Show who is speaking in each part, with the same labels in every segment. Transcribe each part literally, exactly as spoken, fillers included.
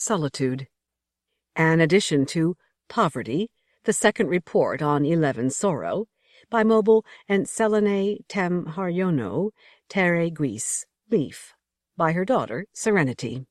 Speaker 1: Solitude. An addition to Poverty, the second report on Eleven Sorrow, by Mobile and Selene Tem Haryono, Terre Guis, Leaf, by her daughter, Serenity.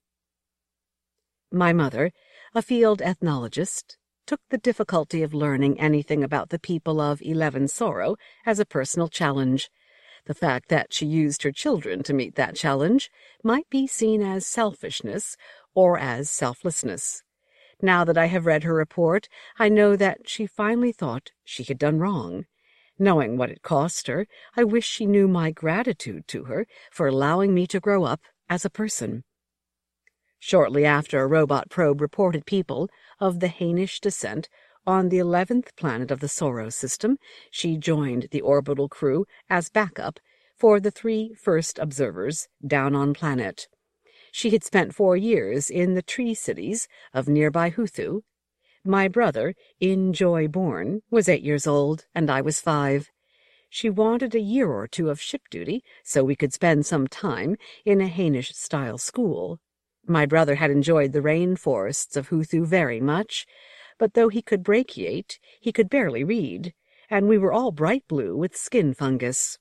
Speaker 1: My mother, a field ethnologist, took the difficulty of learning anything about the people of Eleven Sorrow as a personal challenge. The fact that she used her children to meet that challenge might be seen as selfishness or as selflessness. Now that I have read her report, I know that she finally thought she had done wrong. Knowing what it cost her, I wish she knew my gratitude to her for allowing me to grow up as a person. Shortly after a robot probe reported people of the Hainish descent on the eleventh planet of the Sorrow system, she joined the orbital crew as backup for the three first observers down on planet. She had spent four years in the tree cities of nearby Huthu. My brother, in Joy Born, was eight years old, and I was five. She wanted a year or two of ship duty so we could spend some time in a Hainish-style school. My brother had enjoyed the rainforests of Huthu very much, but though he could brachiate, he could barely read, and we were all bright blue with skin fungus.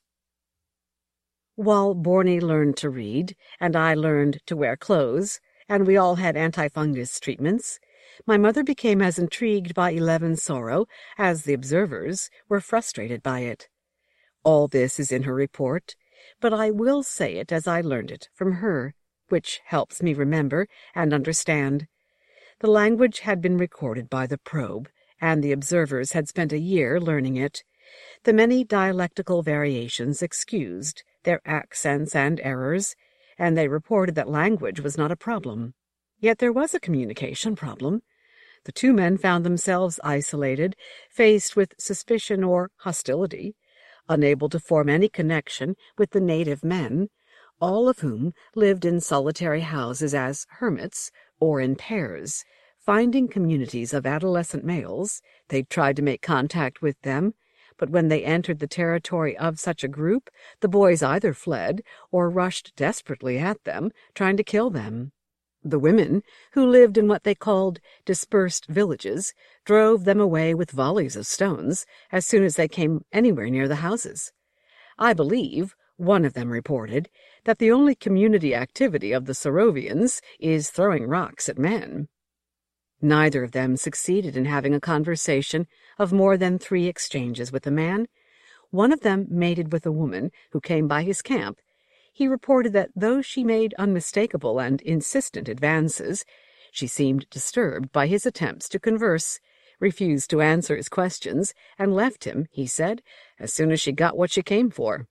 Speaker 1: While Borny learned to read, and I learned to wear clothes, and we all had anti-fungus treatments, my mother became as intrigued by Eleven Sorrow as the observers were frustrated by it. All this is in her report, but I will say it as I learned it from her, which helps me remember and understand. The language had been recorded by the probe, and the observers had spent a year learning it. The many dialectical variations excused their accents and errors, and they reported that language was not a problem. Yet there was a communication problem. The two men found themselves isolated, faced with suspicion or hostility, unable to form any connection with the native men, all of whom lived in solitary houses as hermits or in pairs. Finding communities of adolescent males, they tried to make contact with them, but when they entered the territory of such a group, the boys either fled or rushed desperately at them, trying to kill them. The women, who lived in what they called dispersed villages, drove them away with volleys of stones as soon as they came anywhere near the houses. I believe, one of them reported, that the only community activity of the Sorovians is throwing rocks at men. Neither of them succeeded in having a conversation of more than three exchanges with a man. One of them mated with a woman who came by his camp. He reported that though she made unmistakable and insistent advances, she seemed disturbed by his attempts to converse, refused to answer his questions, and left him, he said, as soon as she got what she came for.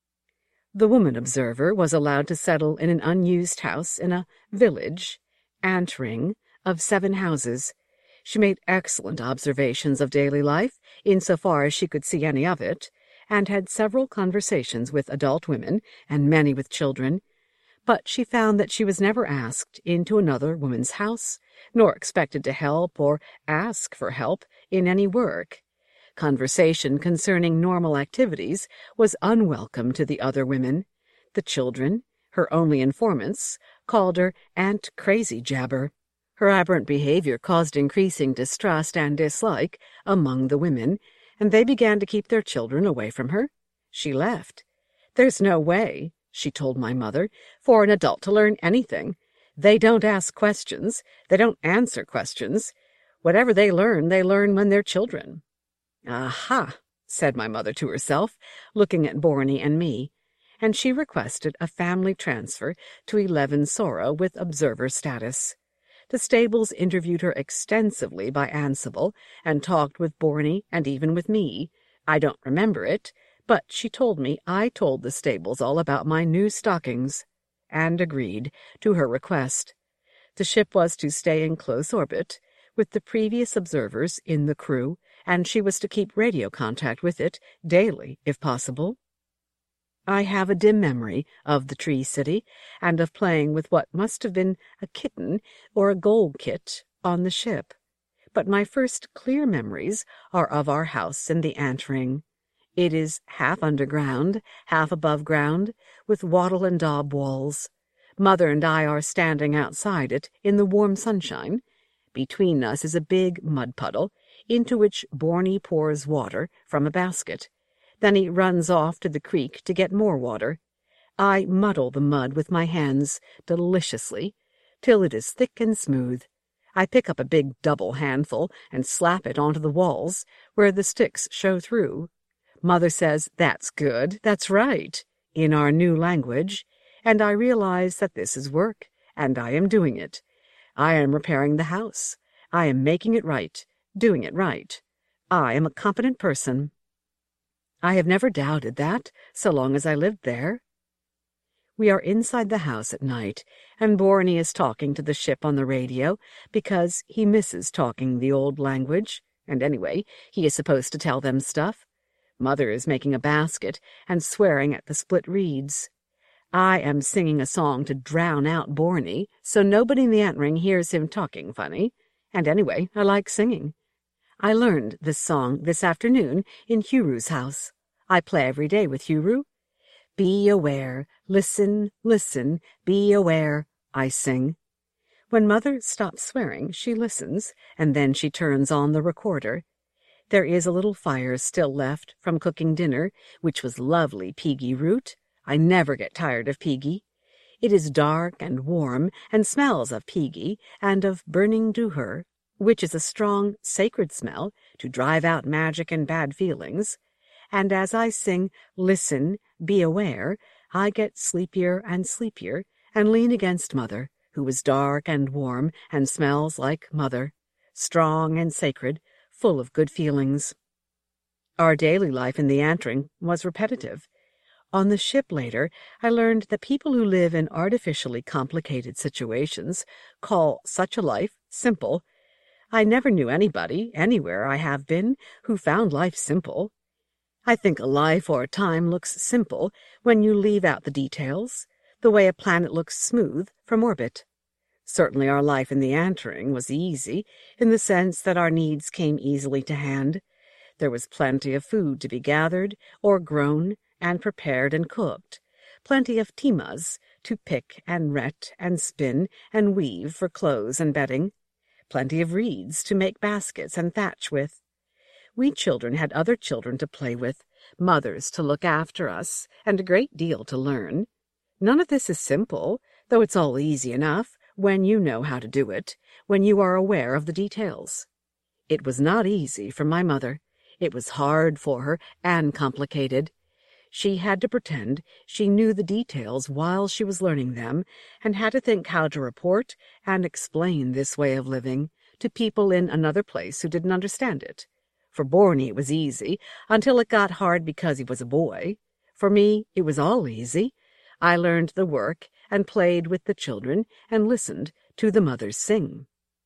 Speaker 1: The woman observer was allowed to settle in an unused house in a village, Antring, of seven houses. She made excellent observations of daily life, insofar as she could see any of it, and had several conversations with adult women and many with children, but she found that she was never asked into another woman's house, nor expected to help or ask for help in any work. Conversation concerning normal activities was unwelcome to the other women. The children, her only informants, called her Aunt Crazy Jabber. Her aberrant behavior caused increasing distrust and dislike among the women, and they began to keep their children away from her. She left. There's no way, she told my mother, for an adult to learn anything. They don't ask questions. They don't answer questions. Whatever they learn, they learn when they're children. Aha, said my mother to herself, looking at Borny and me, and she requested a family transfer to Eleven Sorrow with observer status. The stables interviewed her extensively by Ansible, and talked with Borny and even with me. I don't remember it, but she told me I told the stables all about my new stockings, and agreed to her request. The ship was to stay in close orbit, with the previous observers in the crew, and she was to keep radio contact with it daily, if possible. I have a dim memory of the Tree City, and of playing with what must have been a kitten or a gold kit on the ship. But my first clear memories are of our house in the Antring. It is half underground, half above ground, with wattle and daub walls. Mother and I are standing outside it in the warm sunshine. Between us is a big mud puddle, into which Borny pours water from a basket. Then he runs off to the creek to get more water. I muddle the mud with my hands deliciously, till it is thick and smooth. I pick up a big double handful and slap it onto the walls, where the sticks show through. Mother says, "That's good, that's right," in our new language, and I realize that this is work, and I am doing it. I am repairing the house. I am making it right, doing it right. I am a competent person. I have never doubted that, so long as I lived there. We are inside the house at night, and Borny is talking to the ship on the radio because he misses talking the old language, and anyway, he is supposed to tell them stuff. Mother is making a basket and swearing at the split reeds. I am singing a song to drown out Borny, so nobody in the ant-ring hears him talking funny, and anyway, I like singing. I learned this song this afternoon in Huru's house. I play every day with Huru. Be aware, listen, listen, be aware, I sing. When Mother stops swearing, she listens, and then she turns on the recorder. There is a little fire still left from cooking dinner, which was lovely peagy root. I never get tired of peagy. It is dark and warm, and smells of peagy and of burning duhur, which is a strong, sacred smell to drive out magic and bad feelings. And as I sing, "Listen, be aware," I get sleepier and sleepier, and lean against Mother, who is dark and warm and smells like Mother, strong and sacred, full of good feelings. Our daily life in the ant-ring was repetitive. On the ship later, I learned that people who live in artificially complicated situations call such a life simple. I never knew anybody, anywhere I have been, who found life simple. I think a life or a time looks simple when you leave out the details, the way a planet looks smooth from orbit. Certainly our life in the ant-ring was easy, in the sense that our needs came easily to hand. There was plenty of food to be gathered, or grown, and prepared and cooked, plenty of timas to pick and ret and spin and weave for clothes and bedding, plenty of reeds to make baskets and thatch with. We children had other children to play with, mothers to look after us, and a great deal to learn. None of this is simple, though it's all easy enough when you know how to do it, when you are aware of the details. It was not easy for my mother. It was hard for her and complicated. She had to pretend she knew the details while she was learning them, and had to think how to report and explain this way of living to people in another place who didn't understand it. For Borny it was easy, until it got hard because he was a boy. For me it was all easy. I learned the work, and played with the children, and listened to the mothers sing.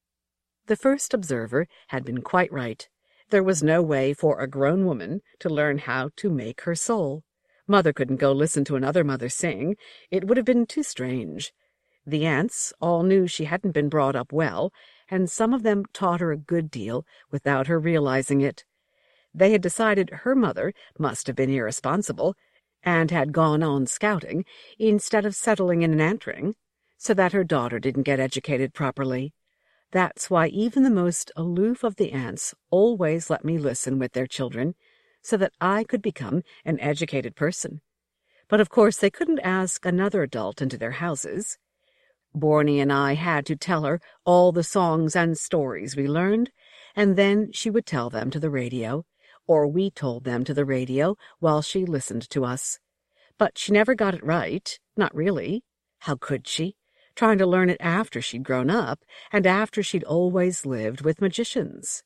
Speaker 1: The first observer had been quite right. There was no way for a grown woman to learn how to make her soul. Mother couldn't go listen to another mother sing. It would have been too strange. The ants all knew she hadn't been brought up well, and some of them taught her a good deal without her realizing it. They had decided her mother must have been irresponsible, and had gone on scouting instead of settling in an ant-ring, so that her daughter didn't get educated properly. That's why even the most aloof of the ants always let me listen with their children, so that I could become an educated person. But of course they couldn't ask another adult into their houses. Borny and I had to tell her all the songs and stories we learned, and then she would tell them to the radio, or we told them to the radio while she listened to us. But she never got it right, not really. How could she? Trying to learn it after she'd grown up, and after she'd always lived with magicians.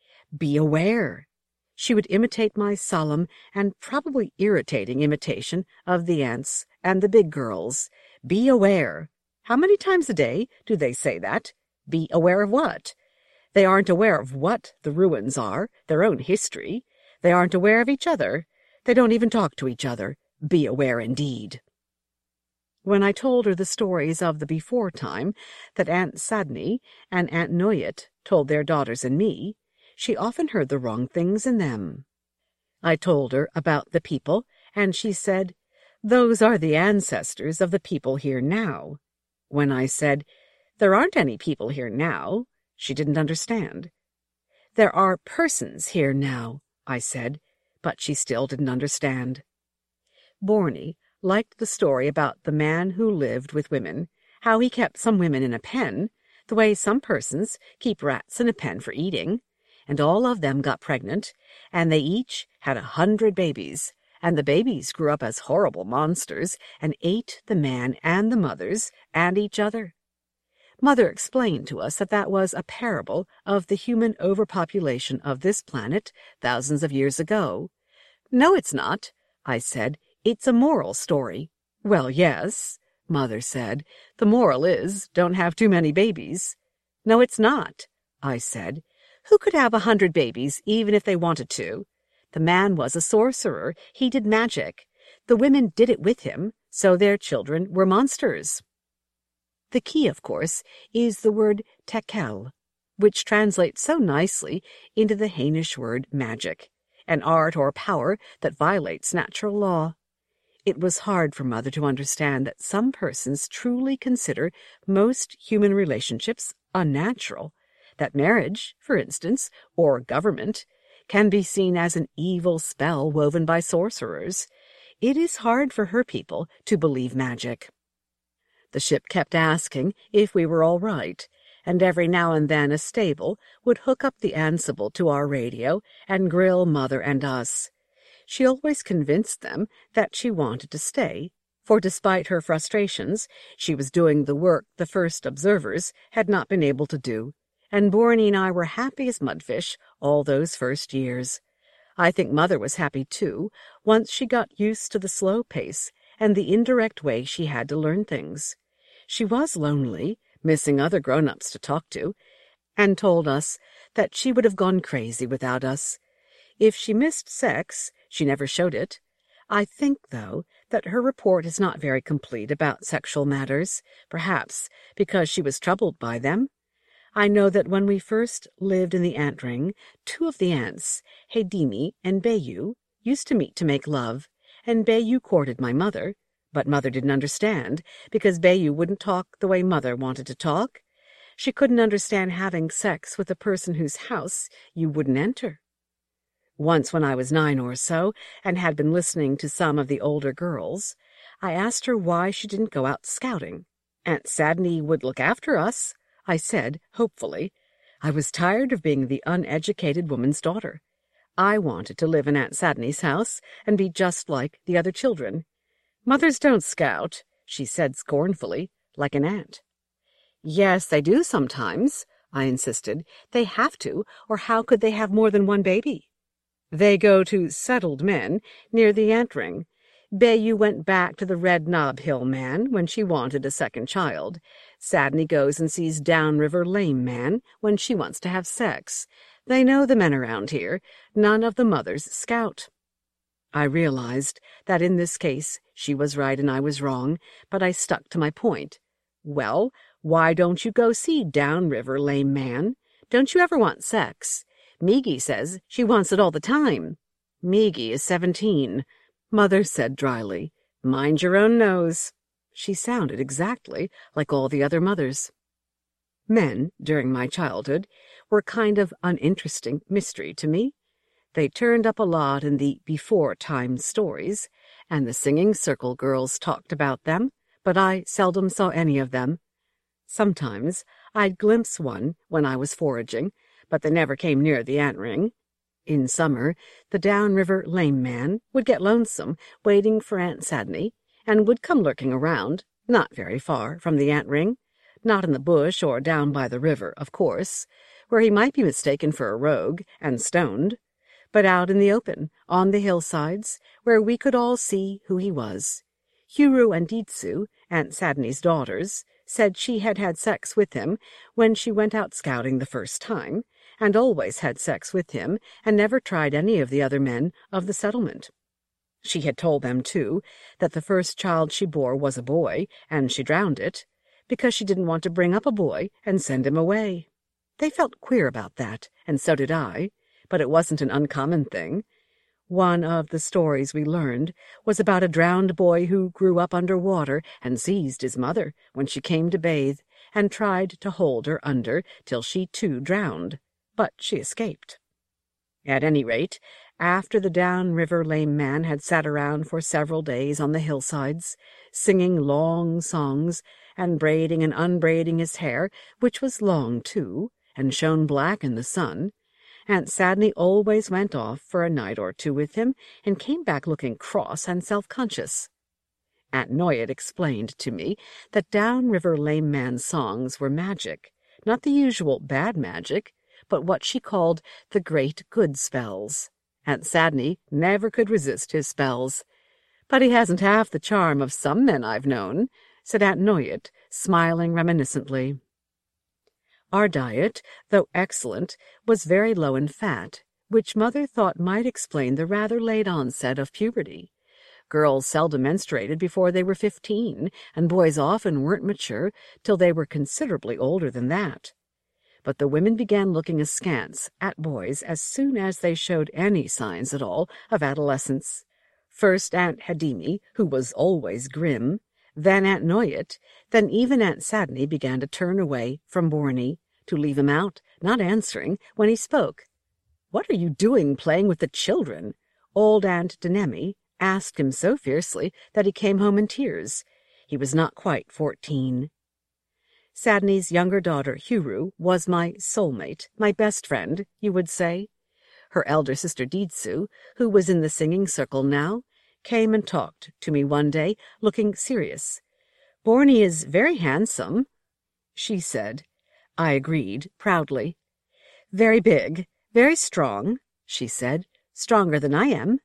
Speaker 1: Be aware. She would imitate my solemn and probably irritating imitation of the ants and the big girls. Be aware. How many times a day do they say that? Be aware of what? They aren't aware of what the ruins are, their own history. They aren't aware of each other. They don't even talk to each other. Be aware indeed. When I told her the stories of the before time that Aunt Sadney and Aunt Noyet told their daughters and me, she often heard the wrong things in them. I told her about the people, and she said, "Those are the ancestors of the people here now." When I said, "There aren't any people here now," she didn't understand. "There are persons here now," I said, but she still didn't understand. Borny liked the story about the man who lived with women, how he kept some women in a pen, the way some persons keep rats in a pen for eating, and all of them got pregnant, and they each had a hundred babies, and the babies grew up as horrible monsters and ate the man and the mothers and each other. Mother explained to us that that was a parable of the human overpopulation of this planet thousands of years ago. "No, it's not," I said. "It's a moral story." "Well, yes," Mother said. "The moral is, don't have too many babies." "No, it's not," I said. "Who could have a hundred babies, even if they wanted to? The man was a sorcerer. He did magic. The women did it with him, so their children were monsters." The key, of course, is the word tekel, which translates so nicely into the Hainish word magic, an art or power that violates natural law. It was hard for Mother to understand that some persons truly consider most human relationships unnatural, that marriage, for instance, or government, can be seen as an evil spell woven by sorcerers. It is hard for her people to believe magic. The ship kept asking if we were all right, and every now and then a stable would hook up the Ansible to our radio and grill Mother and us. She always convinced them that she wanted to stay, for despite her frustrations, she was doing the work the first observers had not been able to do, and Borny and I were happy as mudfish all those first years. I think Mother was happy, too, once she got used to the slow pace and the indirect way she had to learn things. She was lonely, missing other grown-ups to talk to, and told us that she would have gone crazy without us. If she missed sex, she never showed it. I think, though, that her report is not very complete about sexual matters, perhaps because she was troubled by them. I know that when we first lived in the ant ring, two of the ants, Hedimi and Bayu, used to meet to make love, and Bayu courted my mother, but Mother didn't understand, because Bayu wouldn't talk the way Mother wanted to talk. She couldn't understand having sex with a person whose house you wouldn't enter. Once when I was nine or so, and had been listening to some of the older girls, I asked her why she didn't go out scouting. "Aunt Sadney would look after us," I said, hopefully. I was tired of being the uneducated woman's daughter. I wanted to live in Aunt Sadney's house and be just like the other children. "Mothers don't scout," she said scornfully, like an ant. "Yes, they do sometimes," I insisted. "They have to, or how could they have more than one baby?" "They go to settled men near the ant ring. Bayu went back to the Red Knob Hill man when she wanted a second child. Sadney goes and sees Downriver Lame man when she wants to have sex. They know the men around here. None of the mothers scout." I realized that in this case she was right and I was wrong, but I stuck to my point. "Well, why don't you go see Downriver Lame man? Don't you ever want sex? Meagy says she wants it all the time." "Meagy is seventeen," Mother said dryly. "Mind your own nose." She sounded exactly like all the other mothers. Men, during my childhood, were kind of uninteresting mystery to me. They turned up a lot in the before-time stories, and the singing circle girls talked about them, but I seldom saw any of them. Sometimes I'd glimpse one when I was foraging, but they never came near the ant ring. In summer, the Downriver Lame man would get lonesome waiting for Aunt Sadney, and would come lurking around, not very far from the ant ring, not in the bush or down by the river, of course, where he might be mistaken for a rogue and stoned, but out in the open, on the hillsides, where we could all see who he was. Huru and Ditsu, Aunt Sadney's daughters, said she had had sex with him when she went out scouting the first time, and always had sex with him and never tried any of the other men of the settlement. She had told them, too, that the first child she bore was a boy, and she drowned it, because she didn't want to bring up a boy and send him away. They felt queer about that, and so did I, but it wasn't an uncommon thing. One of the stories we learned was about a drowned boy who grew up under water and seized his mother when she came to bathe and tried to hold her under till she too drowned, but she escaped. At any rate, after the downriver lame man had sat around for several days on the hillsides, singing long songs and braiding and unbraiding his hair, which was long too, and shone black in the sun, Aunt Sadney always went off for a night or two with him and came back looking cross and self-conscious. Aunt Noyet explained to me that downriver lame man's songs were magic, not the usual bad magic, but what she called the great good spells. Aunt Sadney never could resist his spells. "But he hasn't half the charm of some men I've known," said Aunt Noyet, smiling reminiscently. Our diet, though excellent, was very low in fat, which Mother thought might explain the rather late onset of puberty. Girls seldom menstruated before they were fifteen, and boys often weren't mature till they were considerably older than that. But the women began looking askance at boys as soon as they showed any signs at all of adolescence. First Aunt Hadimi, who was always grim, then Aunt Noyet, then even Aunt Sadney began to turn away from Borny, to leave him out, not answering, when he spoke. "What are you doing playing with the children?" Old Aunt Denemi asked him so fiercely that he came home in tears. He was not quite fourteen. Sadney's younger daughter, Huru, was my soulmate, my best friend, you would say. Her elder sister, Deedsu, who was in the singing circle now, came and talked to me one day, looking serious. "Borny is very handsome," she said. I agreed, proudly. "Very big, very strong," she said, "stronger than I am."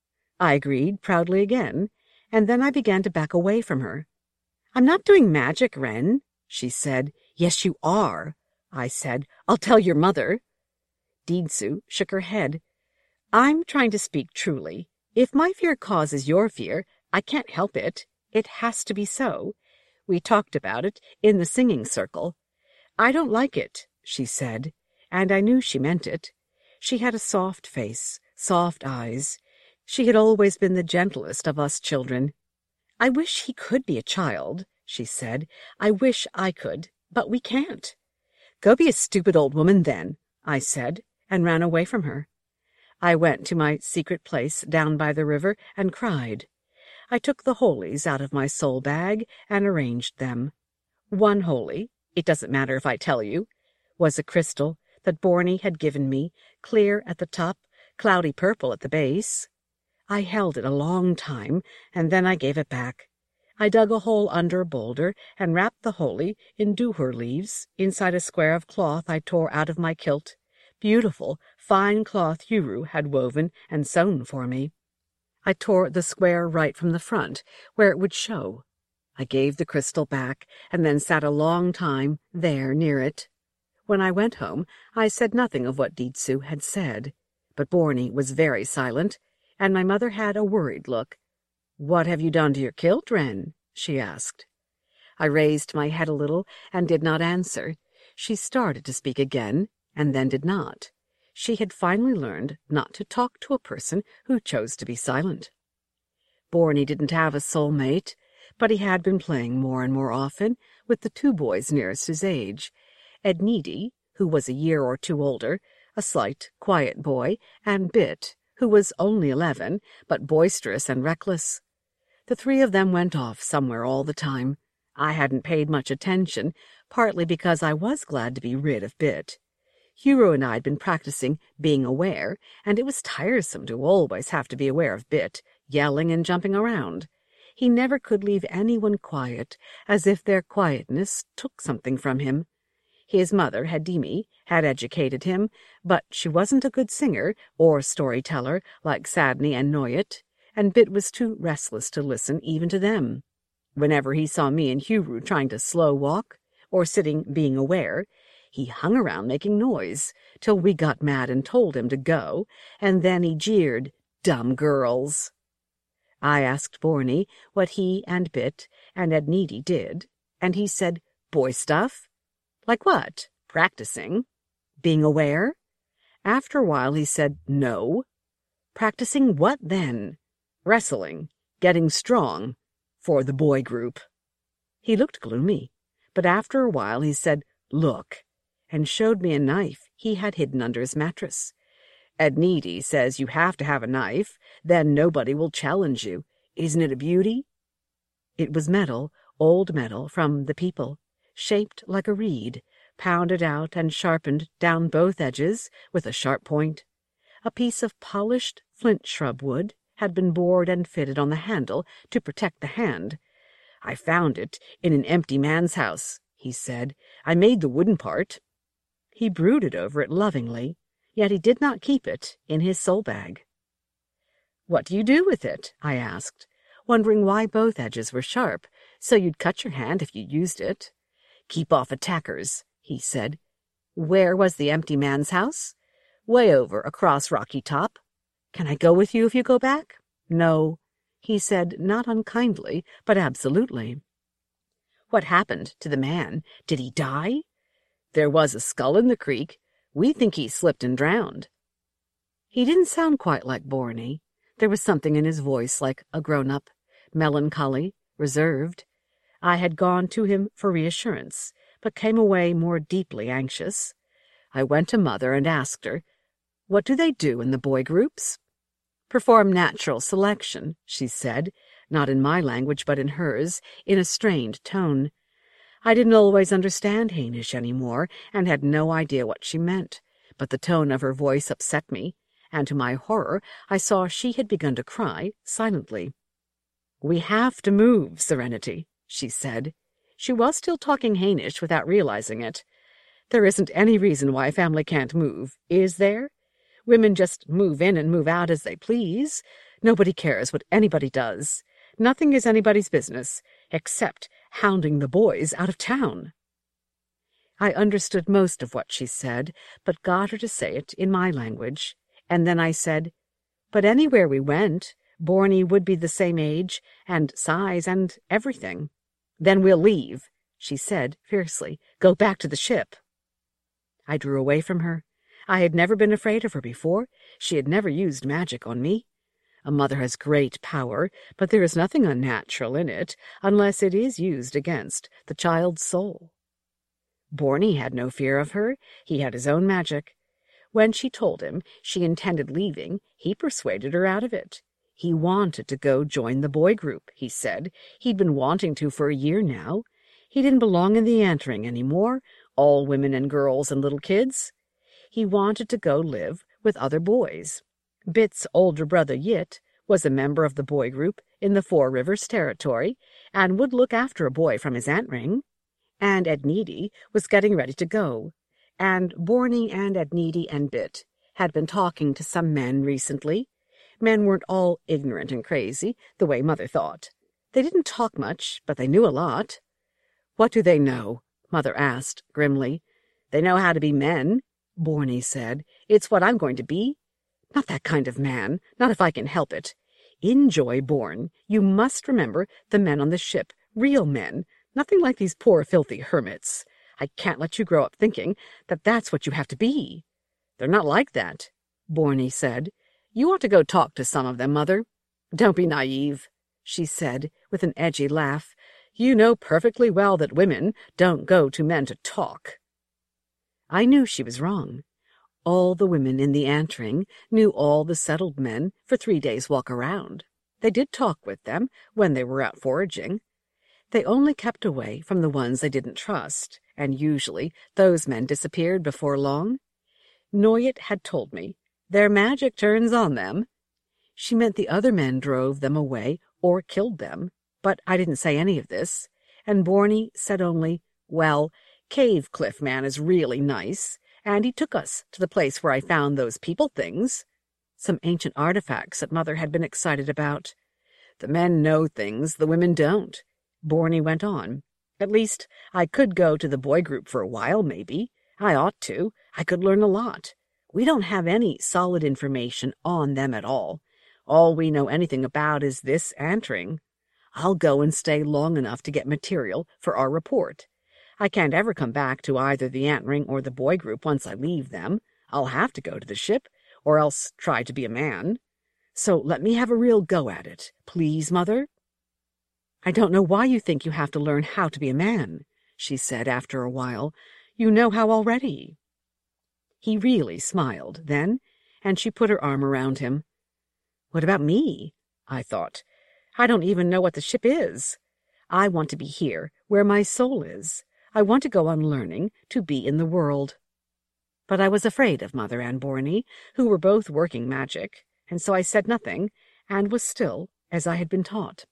Speaker 1: I agreed, proudly again, and then I began to back away from her. "I'm not doing magic, Wren," she said. "Yes, you are," I said. "I'll tell your mother." Deedsu shook her head. "I'm trying to speak truly. If my fear causes your fear, I can't help it. It has to be so. We talked about it in the singing circle. I don't like it," she said, and I knew she meant it. She had a soft face, soft eyes. She had always been the gentlest of us children. "I wish he could be a child," she said. "I wish I could, but we can't." "Go be a stupid old woman, then," I said, and ran away from her. I went to my secret place down by the river and cried. I took the holies out of my soul bag and arranged them. One holy, it doesn't matter if I tell you, was a crystal that Borny had given me, clear at the top, cloudy purple at the base. I held it a long time, and then I gave it back. I dug a hole under a boulder and wrapped the holy in dooher leaves inside a square of cloth I tore out of my kilt. Beautiful, fine cloth Huru had woven and sewn for me. I tore the square right from the front, where it would show. I gave the crystal back, and then sat a long time there near it. When I went home, I said nothing of what Deedsu had said, but Borny was very silent, and my mother had a worried look. "What have you done to your kilt, Wren?" she asked. I raised my head a little and did not answer. She started to speak again, and then did not. She had finally learned not to talk to a person who chose to be silent. Borny didn't have a soulmate, but he had been playing more and more often with the two boys nearest his age, Edneedy, who was a year or two older, a slight, quiet boy, and Bit, who was only eleven, but boisterous and reckless. The three of them went off somewhere all the time. I hadn't paid much attention, partly because I was glad to be rid of Bit. Huru and I had been practicing being aware, and it was tiresome to always have to be aware of Bit, yelling and jumping around. He never could leave anyone quiet, as if their quietness took something from him. His mother, Hadimi, had educated him, but she wasn't a good singer or storyteller like Sadney and Noyet, and Bit was too restless to listen even to them. Whenever he saw me and Huru trying to slow walk, or sitting being aware, he hung around making noise, till we got mad and told him to go, and then he jeered, "Dumb girls." I asked Borny what he and Bit and Edneedy did, and he said, "Boy stuff." "Like what? Practicing? Being aware?" After a while he said, "No." Practicing what then? Wrestling, getting strong, for the boy group. He looked gloomy, but after a while he said, "Look," and showed me a knife he had hidden under his mattress. "Ednidi says you have to have a knife, then nobody will challenge you. Isn't it a beauty?" It was metal, old metal from the people, shaped like a reed, pounded out and sharpened down both edges with a sharp point. A piece of polished flint shrub wood had been bored and fitted on the handle to protect the hand. "I found it in an empty man's house," he said. "I made the wooden part." He brooded over it lovingly, yet he did not keep it in his soul bag. "What do you do with it?" I asked, wondering why both edges were sharp, so you'd cut your hand if you used it. "Keep off attackers," he said. "Where was the empty man's house?" "Way over, across Rocky Top." "Can I go with you if you go back?" "No," he said, not unkindly, but absolutely. "What happened to the man? Did he die?" "There was a skull in the creek. We think he slipped and drowned." He didn't sound quite like Borny. There was something in his voice like a grown-up, melancholy, reserved. I had gone to him for reassurance, but came away more deeply anxious. I went to Mother and asked her, "What do they do in the boy groups?" "Perform natural selection," she said, not in my language but in hers, in a strained tone. I didn't always understand Hainish any more, and had no idea what she meant, but the tone of her voice upset me, and to my horror I saw she had begun to cry silently. "We have to move, Serenity," she said. She was still talking Hainish without realizing it. "There isn't any reason why a family can't move, is there? Women just move in and move out as they please. Nobody cares what anybody does. Nothing is anybody's business, except hounding the boys out of town." I understood most of what she said, but got her to say it in my language, and then I said, "But anywhere we went, Borny would be the same age and size and everything." "Then we'll leave," she said fiercely. "Go back to the ship." I drew away from her. I had never been afraid of her before. She had never used magic on me. A mother has great power, but there is nothing unnatural in it, unless it is used against the child's soul. Borny had no fear of her. He had his own magic. When she told him she intended leaving, he persuaded her out of it. He wanted to go join the boy group, he said. He'd been wanting to for a year now. He didn't belong in the Antring any more, all women and girls and little kids. He wanted to go live with other boys. Bit's older brother, Yit, was a member of the boy group in the Four Rivers Territory, and would look after a boy from his Antring. And Ednidi was getting ready to go. And Borny and Ednidi and Bit had been talking to some men recently. Men weren't all ignorant and crazy, the way Mother thought. They didn't talk much, but they knew a lot. "What do they know?" Mother asked grimly. "They know how to be men," Borny said. "It's what I'm going to be. Not that kind of man, not if I can help it. In Joy Born, you must remember the men on the ship, real men, nothing like these poor filthy hermits. I can't let you grow up thinking that that's what you have to be." "They're not like that," Borny said. "You ought to go talk to some of them, Mother." "Don't be naive," she said with an edgy laugh. "You know perfectly well that women don't go to men to talk." I knew she was wrong. All the women in the Antring knew all the settled men for three days' walk around. They did talk with them when they were out foraging. They only kept away from the ones they didn't trust, and usually those men disappeared before long. Noyet had told me, "Their magic turns on them." She meant the other men drove them away or killed them, but I didn't say any of this, and Borny said only, "Well, Cave Cliff Man is really nice, and he took us to the place where I found those people things," some ancient artifacts that Mother had been excited about. "The men know things the women don't," Borny went on. "At least, I could go to the boy group for a while, maybe. I ought to. I could learn a lot. We don't have any solid information on them at all. All we know anything about is this Antring. I'll go and stay long enough to get material for our report. I can't ever come back to either the Antring or the boy group once I leave them. I'll have to go to the ship, or else try to be a man. So let me have a real go at it, please, Mother." "I don't know why you think you have to learn how to be a man," she said after a while. "You know how already." He really smiled then, and she put her arm around him. "What about me?" I thought. "I don't even know what the ship is. I want to be here, where my soul is. I want to go on learning, to be in the world." But I was afraid of Mother and Borny, who were both working magic, and so I said nothing, and was still, as I had been taught.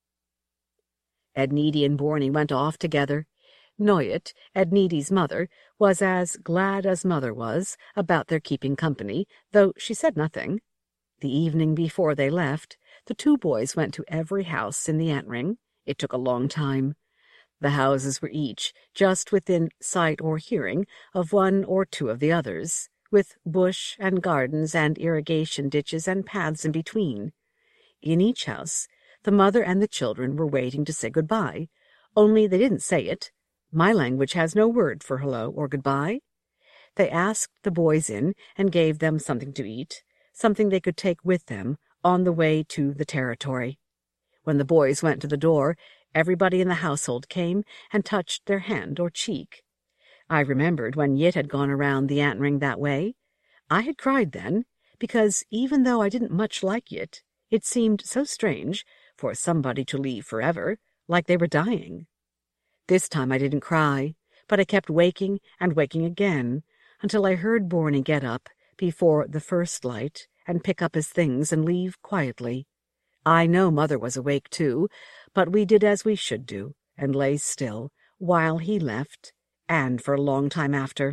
Speaker 1: Ednidi and Borny went off together. Noyet, Ednidi's mother, was as glad as Mother was about their keeping company, though she said nothing. The evening before they left, the two boys went to every house in the Antring. It took a long time. The houses were each just within sight or hearing of one or two of the others, with bush and gardens and irrigation ditches and paths in between. In each house, the mother and the children were waiting to say goodbye, only they didn't say it. My language has no word for hello or goodbye. They asked the boys in and gave them something to eat, something they could take with them on the way to the territory. When the boys went to the door, everybody in the household came and touched their hand or cheek. I remembered when Yit had gone around the Antring that way. I had cried then, because even though I didn't much like Yit, it seemed so strange for somebody to leave forever, like they were dying. This time I didn't cry, but I kept waking and waking again, until I heard Borny get up before the first light and pick up his things and leave quietly. I know Mother was awake too, but we did as we should do, and lay still, while he left, and for a long time after.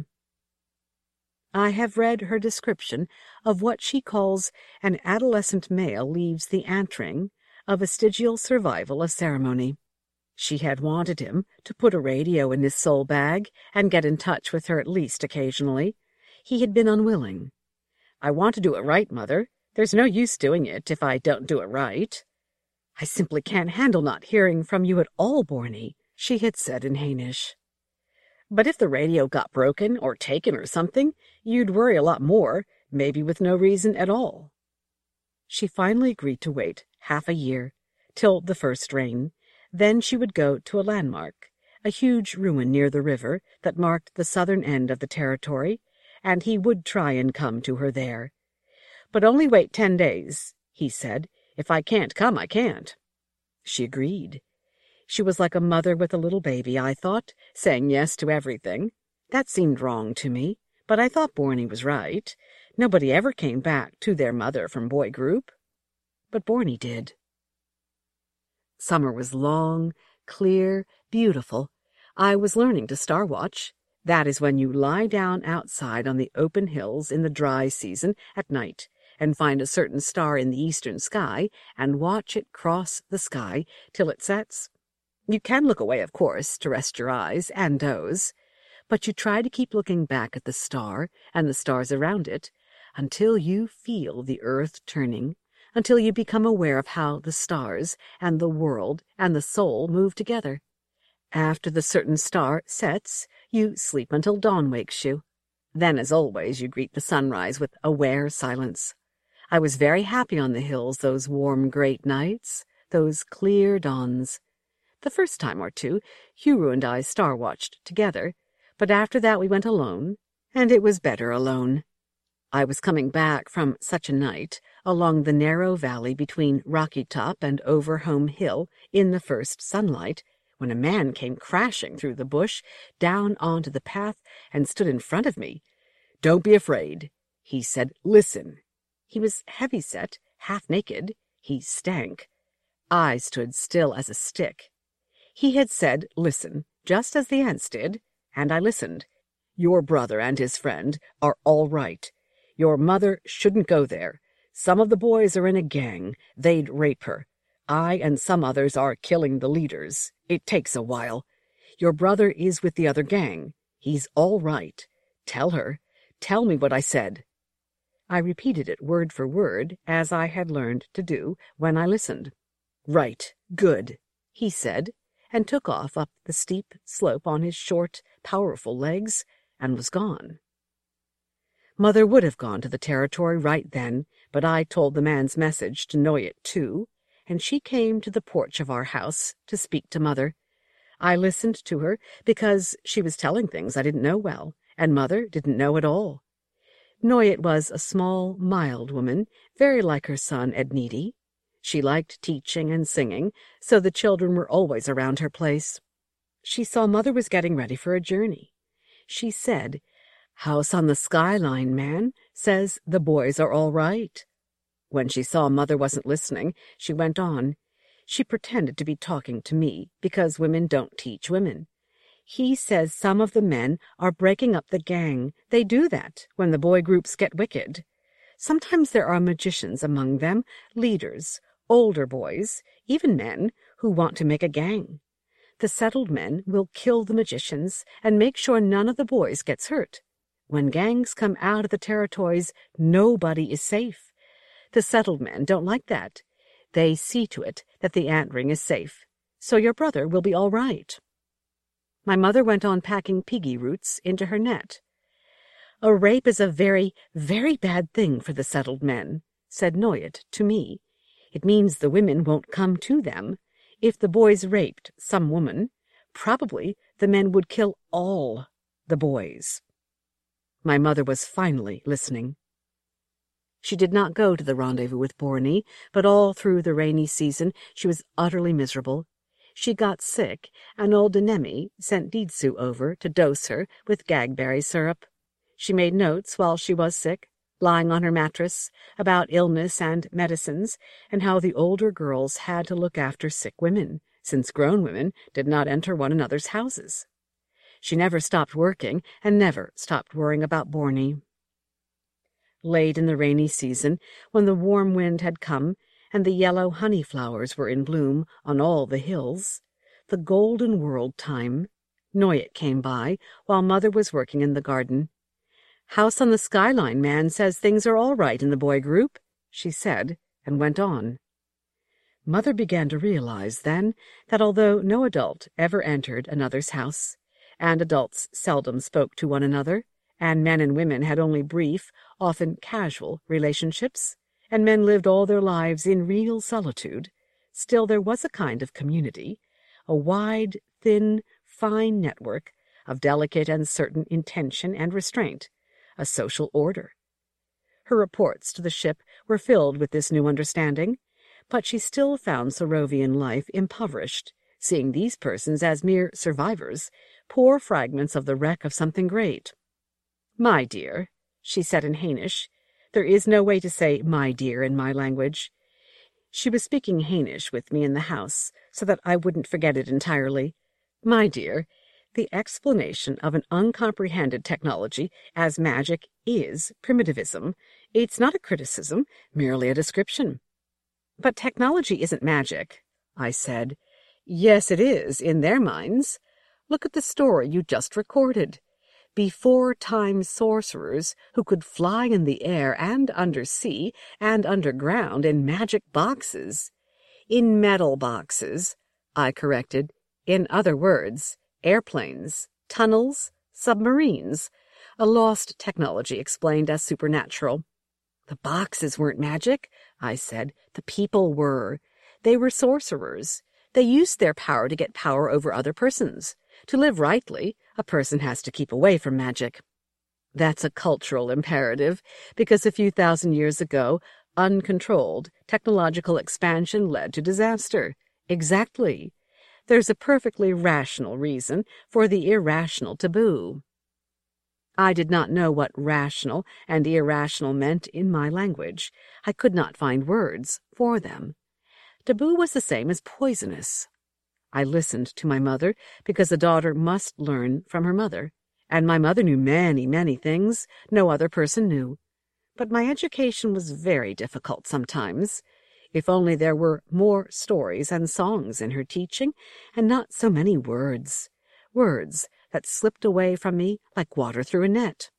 Speaker 1: I have read her description of what she calls an adolescent male leaves the Antring, a vestigial survival of ceremony. She had wanted him to put a radio in his soul bag and get in touch with her at least occasionally. He had been unwilling. "I want to do it right, Mother. There's no use doing it if I don't do it right." "I simply can't handle not hearing from you at all, Borny," she had said in Hainish. "But if the radio got broken or taken or something, you'd worry a lot more, maybe with no reason at all." She finally agreed to wait half a year, till the first rain. Then she would go to a landmark, a huge ruin near the river that marked the southern end of the territory, and he would try and come to her there. "But only wait ten days, he said. "If I can't come, I can't." She agreed. She was like a mother with a little baby, I thought, saying yes to everything. That seemed wrong to me, but I thought Borny was right. Nobody ever came back to their mother from boy group. But Borny did. Summer was long, clear, beautiful. I was learning to star watch. That is when you lie down outside on the open hills in the dry season at night and find a certain star in the eastern sky and watch it cross the sky till it sets. You can look away, of course, to rest your eyes and doze, but you try to keep looking back at the star and the stars around it until you feel the earth turning, until you become aware of how the stars and the world and the soul move together. After the certain star sets, you sleep until dawn wakes you. Then, as always, you greet the sunrise with aware silence. I was very happy on the hills those warm, great nights, those clear dawns. The first time or two, Huru and I star-watched together, but after that we went alone, and it was better alone. I was coming back from such a night, along the narrow valley between Rocky Top and Overhome Hill in the first sunlight, when a man came crashing through the bush, down onto the path, and stood in front of me. "Don't be afraid," he said. "Listen." He was heavy-set, half-naked. He stank. I stood still as a stick. He had said, "Listen," just as the ants did, and I listened. "Your brother and his friend are all right. Your mother shouldn't go there. Some of the boys are in a gang. They'd rape her. I and some others are killing the leaders. It takes a while. Your brother is with the other gang. He's all right. Tell her. Tell me what I said." I repeated it word for word, as I had learned to do when I listened. "Right. Good," he said, and took off up the steep slope on his short, powerful legs, and was gone. Mother would have gone to the territory right then, but I told the man's message to Noyet, too, and she came to the porch of our house to speak to Mother. I listened to her because she was telling things I didn't know well, and Mother didn't know at all. Noyet was a small, mild woman, very like her son Ednidi. She liked teaching and singing, so the children were always around her place. She saw Mother was getting ready for a journey. She said, "House on the Skyline man says the boys are all right." When she saw Mother wasn't listening, she went on. She pretended to be talking to me, because women don't teach women. "He says some of the men are breaking up the gang. They do that when the boy groups get wicked. Sometimes there are magicians among them, leaders, older boys, even men, who want to make a gang. The settled men will kill the magicians and make sure none of the boys gets hurt. When gangs come out of the territories, nobody is safe. The settled men don't like that. They see to it that the ant ring is safe. So your brother will be all right." My mother went on packing piggy roots into her net. "A rape is a very, very bad thing for the settled men," said Noyet to me. "It means the women won't come to them. If the boys raped some woman, probably the men would kill all the boys." My mother was finally listening. She did not go to the rendezvous with Borny, but all through the rainy season she was utterly miserable. She got sick, and old Denemi sent Deedsu over to dose her with gagberry syrup. She made notes while she was sick, lying on her mattress, about illness and medicines, and how the older girls had to look after sick women, since grown women did not enter one another's houses. She never stopped working, and never stopped worrying about Borny. Late in the rainy season, when the warm wind had come, and the yellow honey flowers were in bloom on all the hills, the golden world time, Noyet came by while Mother was working in the garden. "House on the Skyline man says things are all right in the boy group," she said, and went on. Mother began to realize then that although no adult ever entered another's house, and adults seldom spoke to one another, and men and women had only brief, often casual relationships, and men lived all their lives in real solitude, still there was a kind of community, a wide, thin, fine network of delicate and certain intention and restraint, a social order. Her reports to the ship were filled with this new understanding, but she still found Sorovian life impoverished, seeing these persons as mere survivors, poor fragments of the wreck of something great. "My dear," she said in Hainish. There is no way to say "my dear" in my language. She was speaking Hainish with me in the house, so that I wouldn't forget it entirely. "My dear, the explanation of an uncomprehended technology as magic is primitivism. It's not a criticism, merely a description." "But technology isn't magic," I said. "Yes, it is, in their minds. Look at the story you just recorded. Before-time sorcerers who could fly in the air and undersea and underground in magic boxes. In metal boxes, I corrected. In other words, airplanes, tunnels, submarines. A lost technology explained as supernatural. The boxes weren't magic, I said. The people were. They were sorcerers. They used their power to get power over other persons. To live rightly, a person has to keep away from magic. That's a cultural imperative, because a few thousand years ago, uncontrolled technological expansion led to disaster. Exactly. There's a perfectly rational reason for the irrational taboo. I did not know what rational and irrational meant in my language. I could not find words for them. Taboo was the same as poisonous. I listened to my mother because a daughter must learn from her mother, and my mother knew many, many things no other person knew. But my education was very difficult sometimes. If only there were more stories and songs in her teaching, and not so many words, words that slipped away from me like water through a net.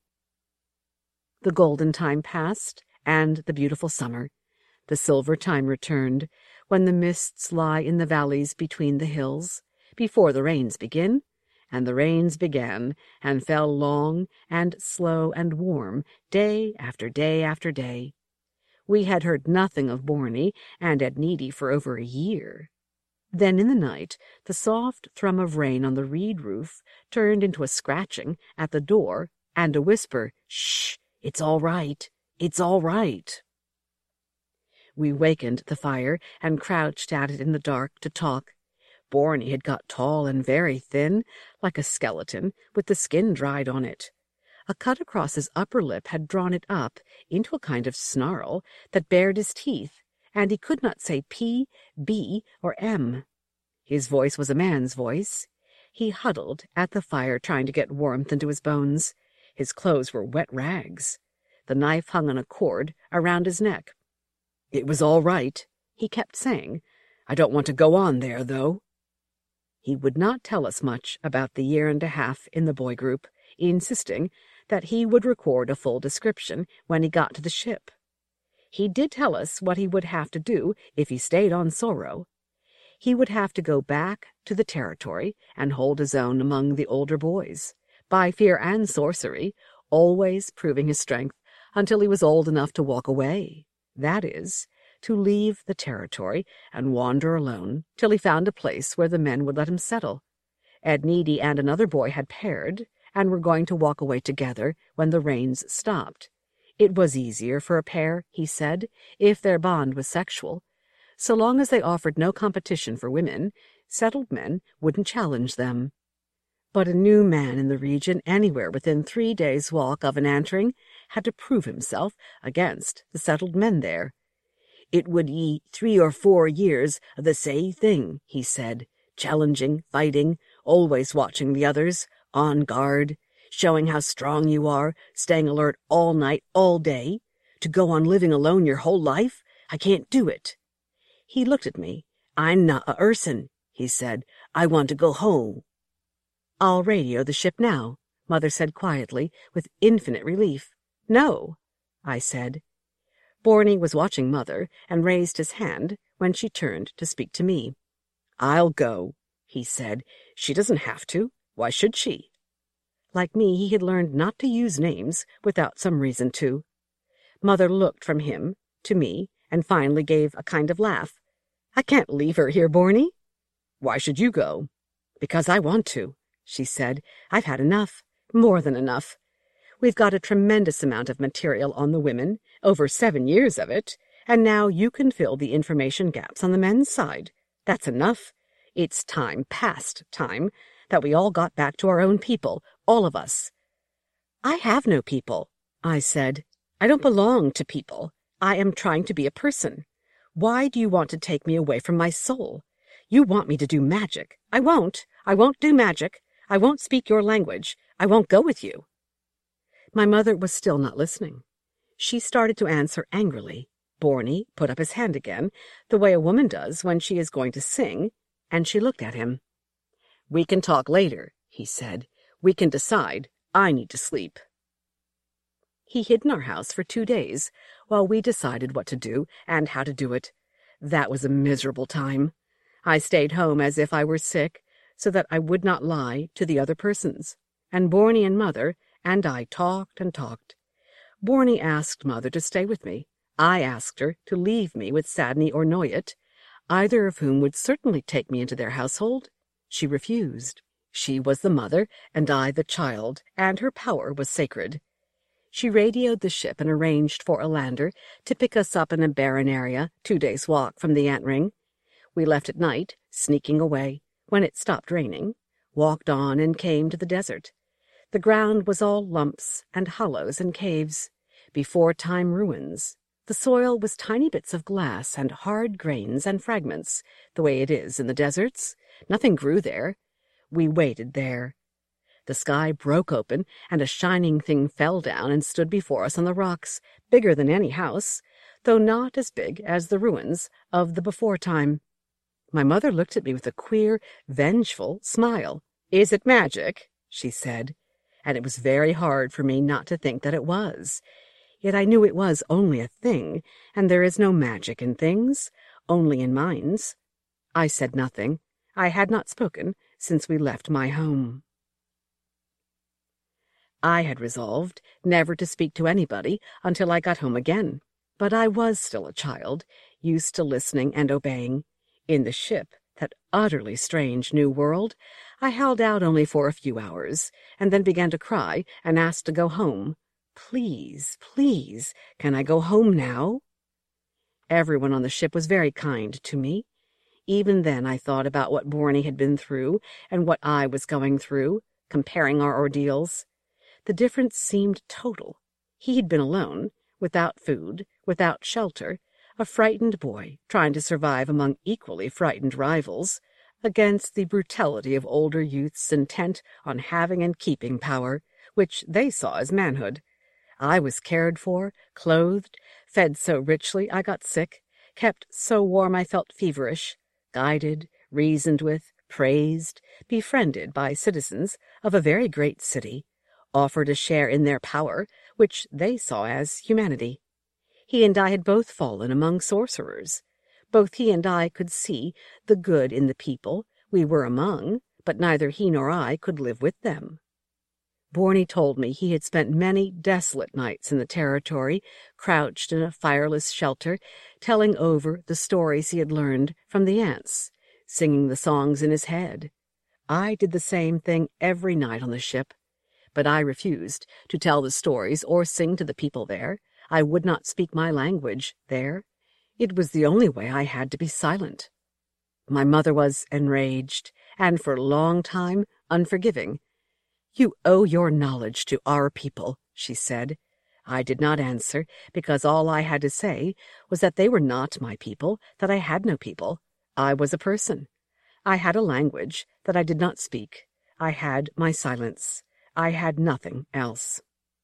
Speaker 1: The golden time passed, and the beautiful summer. The silver time returned, when the mists lie in the valleys between the hills, before the rains begin, and the rains began, and fell long and slow and warm, day after day after day. We had heard nothing of Borny and Adnidi for over a year. Then in the night the soft thrum of rain on the reed roof turned into a scratching at the door and a whisper, "Shh, it's all right, it's all right." We wakened the fire and crouched at it in the dark to talk. Borny had got tall and very thin, like a skeleton, with the skin dried on it. A cut across his upper lip had drawn it up into a kind of snarl that bared his teeth, and he could not say P, B, or M. His voice was a man's voice. He huddled at the fire trying to get warmth into his bones. His clothes were wet rags. The knife hung on a cord around his neck. "It was all right," he kept saying. "I don't want to go on there, though." He would not tell us much about the year and a half in the boy group, insisting that he would record a full description when he got to the ship. He did tell us what he would have to do if he stayed on Sorrow. He would have to go back to the territory and hold his own among the older boys, by fear and sorcery, always proving his strength until he was old enough to walk away. That is, to leave the territory and wander alone till he found a place where the men would let him settle. Adnidi and another boy had paired, and were going to walk away together when the rains stopped. It was easier for a pair, he said, if their bond was sexual. So long as they offered no competition for women, settled men wouldn't challenge them. But a new man in the region, anywhere within three days' walk of an Antring, had to prove himself against the settled men there. "It would ye three or four years of the same thing," he said, "challenging, fighting, always watching the others, on guard, showing how strong you are, staying alert all night, all day. To go on living alone your whole life? I can't do it." He looked at me. "I'm not a Urson," he said. "I want to go home." "I'll radio the ship now," Mother said quietly, with infinite relief. "No," I said. Borny was watching Mother and raised his hand when she turned to speak to me. "I'll go," he said. "She doesn't have to. Why should she?" Like me, he had learned not to use names without some reason to. Mother looked from him to me and finally gave a kind of laugh. "I can't leave her here, Borny." "Why should you go?" "Because I want to," she said. "I've had enough, more than enough. We've got a tremendous amount of material on the women, over seven years of it, and now you can fill the information gaps on the men's side. That's enough. It's time, past time, that we all got back to our own people, all of us." "I have no people," I said. "I don't belong to people. I am trying to be a person. Why do you want to take me away from my soul? You want me to do magic. I won't. I won't do magic. I won't speak your language. I won't go with you." My mother was still not listening. She started to answer angrily. Borny put up his hand again, the way a woman does when she is going to sing, and she looked at him. "We can talk later," he said. "We can decide. I need to sleep." He hid in our house for two days while we decided what to do and how to do it. That was a miserable time. I stayed home as if I were sick, so that I would not lie to the other persons, and Borny and Mother and I talked and talked. Borny asked Mother to stay with me. I asked her to leave me with Sadney or Noyet, either of whom would certainly take me into their household. She refused. She was the mother, and I the child, and her power was sacred. She radioed the ship and arranged for a lander to pick us up in a barren area, two days' walk from the Antring. We left at night, sneaking away, when it stopped raining, walked on and came to the desert. The ground was all lumps and hollows and caves, before-time ruins. The soil was tiny bits of glass and hard grains and fragments, the way it is in the deserts. Nothing grew there. We waited there. The sky broke open, and a shining thing fell down and stood before us on the rocks, bigger than any house, though not as big as the ruins of the before-time. My mother looked at me with a queer, vengeful smile. "Is it magic?" she said, and it was very hard for me not to think that it was. Yet I knew it was only a thing, and there is no magic in things, only in minds. I said nothing. I had not spoken since we left my home. I had resolved never to speak to anybody until I got home again, but I was still a child, used to listening and obeying. In the ship, that utterly strange new world, I held out only for a few hours, and then began to cry and asked to go home. Please, please, can I go home now? Everyone on the ship was very kind to me. Even then I thought about what Borny had been through and what I was going through, comparing our ordeals. The difference seemed total. He had been alone, without food, without shelter, a frightened boy trying to survive among equally frightened rivals, against the brutality of older youths intent on having and keeping power, which they saw as manhood. I was cared for, clothed, fed so richly I got sick, kept so warm I felt feverish, guided, reasoned with, praised, befriended by citizens of a very great city, offered a share in their power, which they saw as humanity. He and I had both fallen among sorcerers. Both he and I could see the good in the people we were among, but neither he nor I could live with them. Borny told me he had spent many desolate nights in the territory, crouched in a fireless shelter, telling over the stories he had learned from the ants, singing the songs in his head. I did the same thing every night on the ship, but I refused to tell the stories or sing to the people there. I would not speak my language there. It was the only way I had to be silent. My mother was enraged, and for a long time unforgiving. "You owe your knowledge to our people," she said. I did not answer, because all I had to say was that they were not my people, that I had no people. I was a person. I had a language that I did not speak. I had my silence. I had nothing else.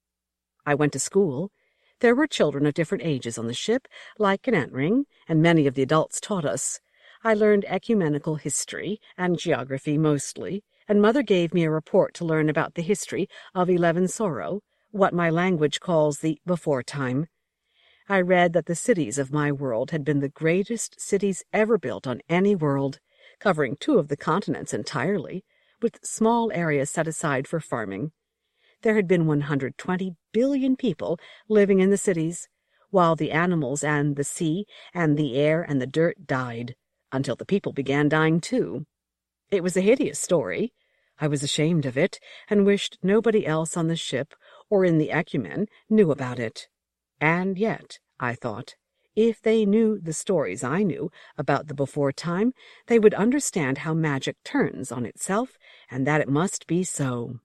Speaker 1: I went to school. There were children of different ages on the ship, like an ant-ring, and many of the adults taught us. I learned ecumenical history and geography mostly, and Mother gave me a report to learn about the history of Eleven Sorrow, what my language calls the before-time. I read that the cities of my world had been the greatest cities ever built on any world, covering two of the continents entirely, with small areas set aside for farming. There had been one hundred twenty billion people living in the cities, while the animals and the sea and the air and the dirt died, until the people began dying too. It was a hideous story. I was ashamed of it, and wished nobody else on the ship or in the Ecumen knew about it. And yet, I thought, if they knew the stories I knew about the before-time, they would understand how magic turns on itself, and that it must be so.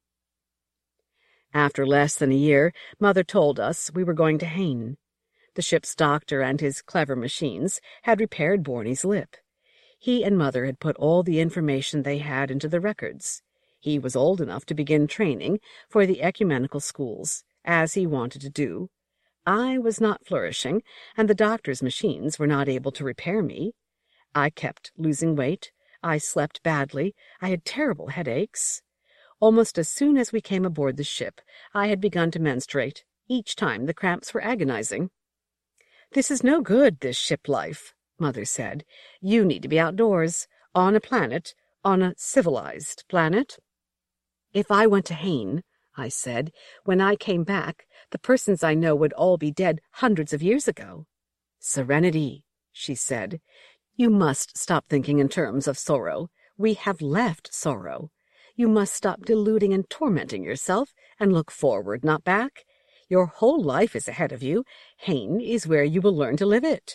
Speaker 1: After less than a year, Mother told us we were going to Hain. The ship's doctor and his clever machines had repaired Borny's lip. He and Mother had put all the information they had into the records. He was old enough to begin training for the ecumenical schools, as he wanted to do. I was not flourishing, and the doctor's machines were not able to repair me. I kept losing weight. I slept badly. I had terrible headaches. Almost as soon as we came aboard the ship, I had begun to menstruate. Each time the cramps were agonizing. "This is no good, this ship life," Mother said. "You need to be outdoors, on a planet, on a civilized planet." "If I went to Hain," I said, "when I came back, the persons I know would all be dead hundreds of years ago." "Serenity," she said. "You must stop thinking in terms of sorrow. We have left sorrow. You must stop deluding and tormenting yourself and look forward, not back. Your whole life is ahead of you. Hain is where you will learn to live it."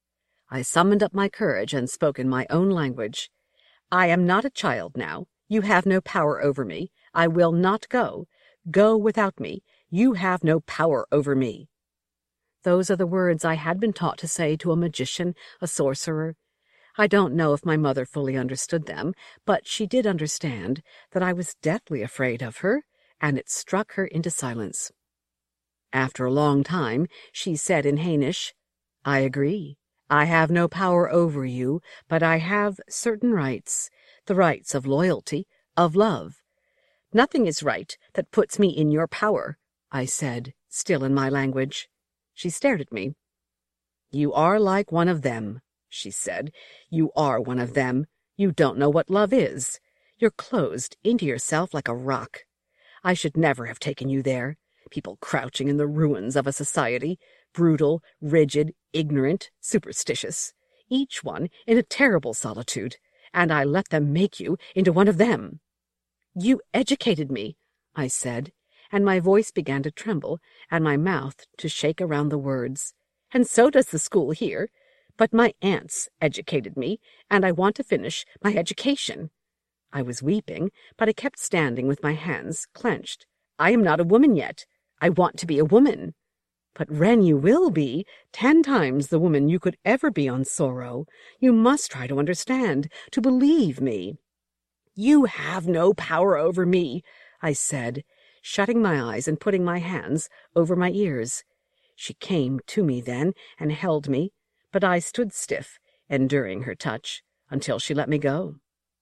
Speaker 1: I summoned up my courage and spoke in my own language. "I am not a child now. You have no power over me. I will not go. Go without me. You have no power over me." Those are the words I had been taught to say to a magician, a sorcerer. I don't know if my mother fully understood them, but she did understand that I was deathly afraid of her, and it struck her into silence. After a long time, she said in Hainish, "I agree. I have no power over you, but I have certain rights, the rights of loyalty, of love." "Nothing is right that puts me in your power," I said, still in my language. She stared at me. "You are like one of them," she said. "You are one of them. You don't know what love is. You're closed into yourself like a rock. I should never have taken you there. People crouching in the ruins of a society, brutal, rigid, ignorant, superstitious, each one in a terrible solitude, and I let them make you into one of them. You educated me, I said, and my voice began to tremble and my mouth to shake around the words. And so does the school here. But my aunts educated me, and I want to finish my education. I was weeping, but I kept standing with my hands clenched. I am not a woman yet. I want to be a woman. But, Wren, you will be, ten times the woman you could ever be on Soro. You must try to understand, to believe me. You have no power over me, I said, shutting my eyes and putting my hands over my ears. She came to me then and held me, but I stood stiff, enduring her touch, until she let me go.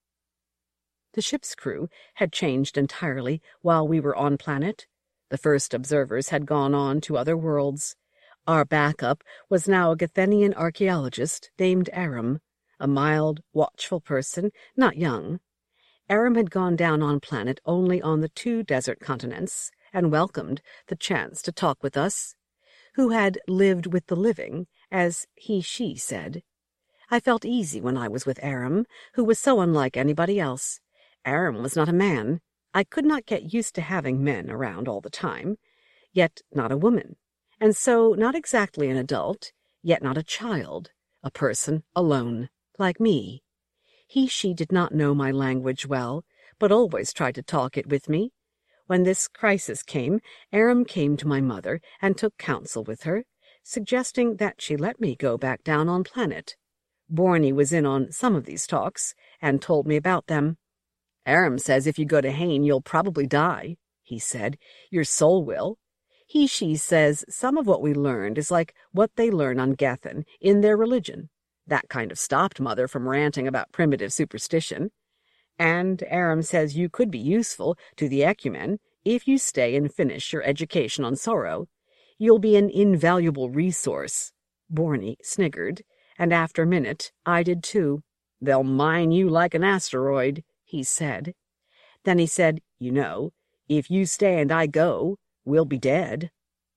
Speaker 1: The ship's crew had changed entirely while we were on planet. The first observers had gone on to other worlds. Our backup was now a Gathenian archaeologist named Aram, a mild, watchful person, not young. Aram had gone down on planet only on the two desert continents and welcomed the chance to talk with us, who had lived with the living, as he-she said. I felt easy when I was with Aram, who was so unlike anybody else. Aram was not a man. I could not get used to having men around all the time, yet not a woman, and so not exactly an adult, yet not a child, a person alone, like me. He-she did not know my language well, but always tried to talk it with me. When this crisis came, Aram came to my mother and took counsel with her, suggesting that she let me go back down on planet. Borny was in on some of these talks and told me about them. Aram says if you go to Hain, you'll probably die, he said. Your soul will. He-she says some of what we learned is like what they learn on Gethen in their religion. That kind of stopped Mother from ranting about primitive superstition. And Aram says you could be useful to the Ecumen if you stay and finish your education on Soro. You'll be an invaluable resource. Borny sniggered, and after a minute I did too. They'll mine you like an asteroid, he said. Then he said, you know, if you stay and I go, we'll be dead.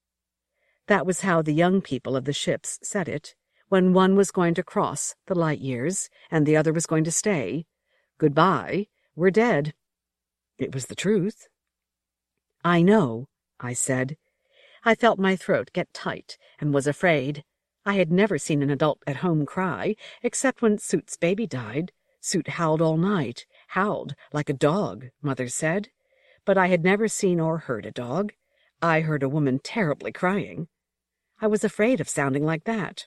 Speaker 1: That was how the young people of the ships said it, when one was going to cross the light years and the other was going to stay. Goodbye, we're dead. It was the truth. I know, I said. I felt my throat get tight and was afraid. I had never seen an adult at home cry, except when Soot's baby died. Soot howled all night, howled like a dog, Mother said. But I had never seen or heard a dog. I heard a woman terribly crying. I was afraid of sounding like that.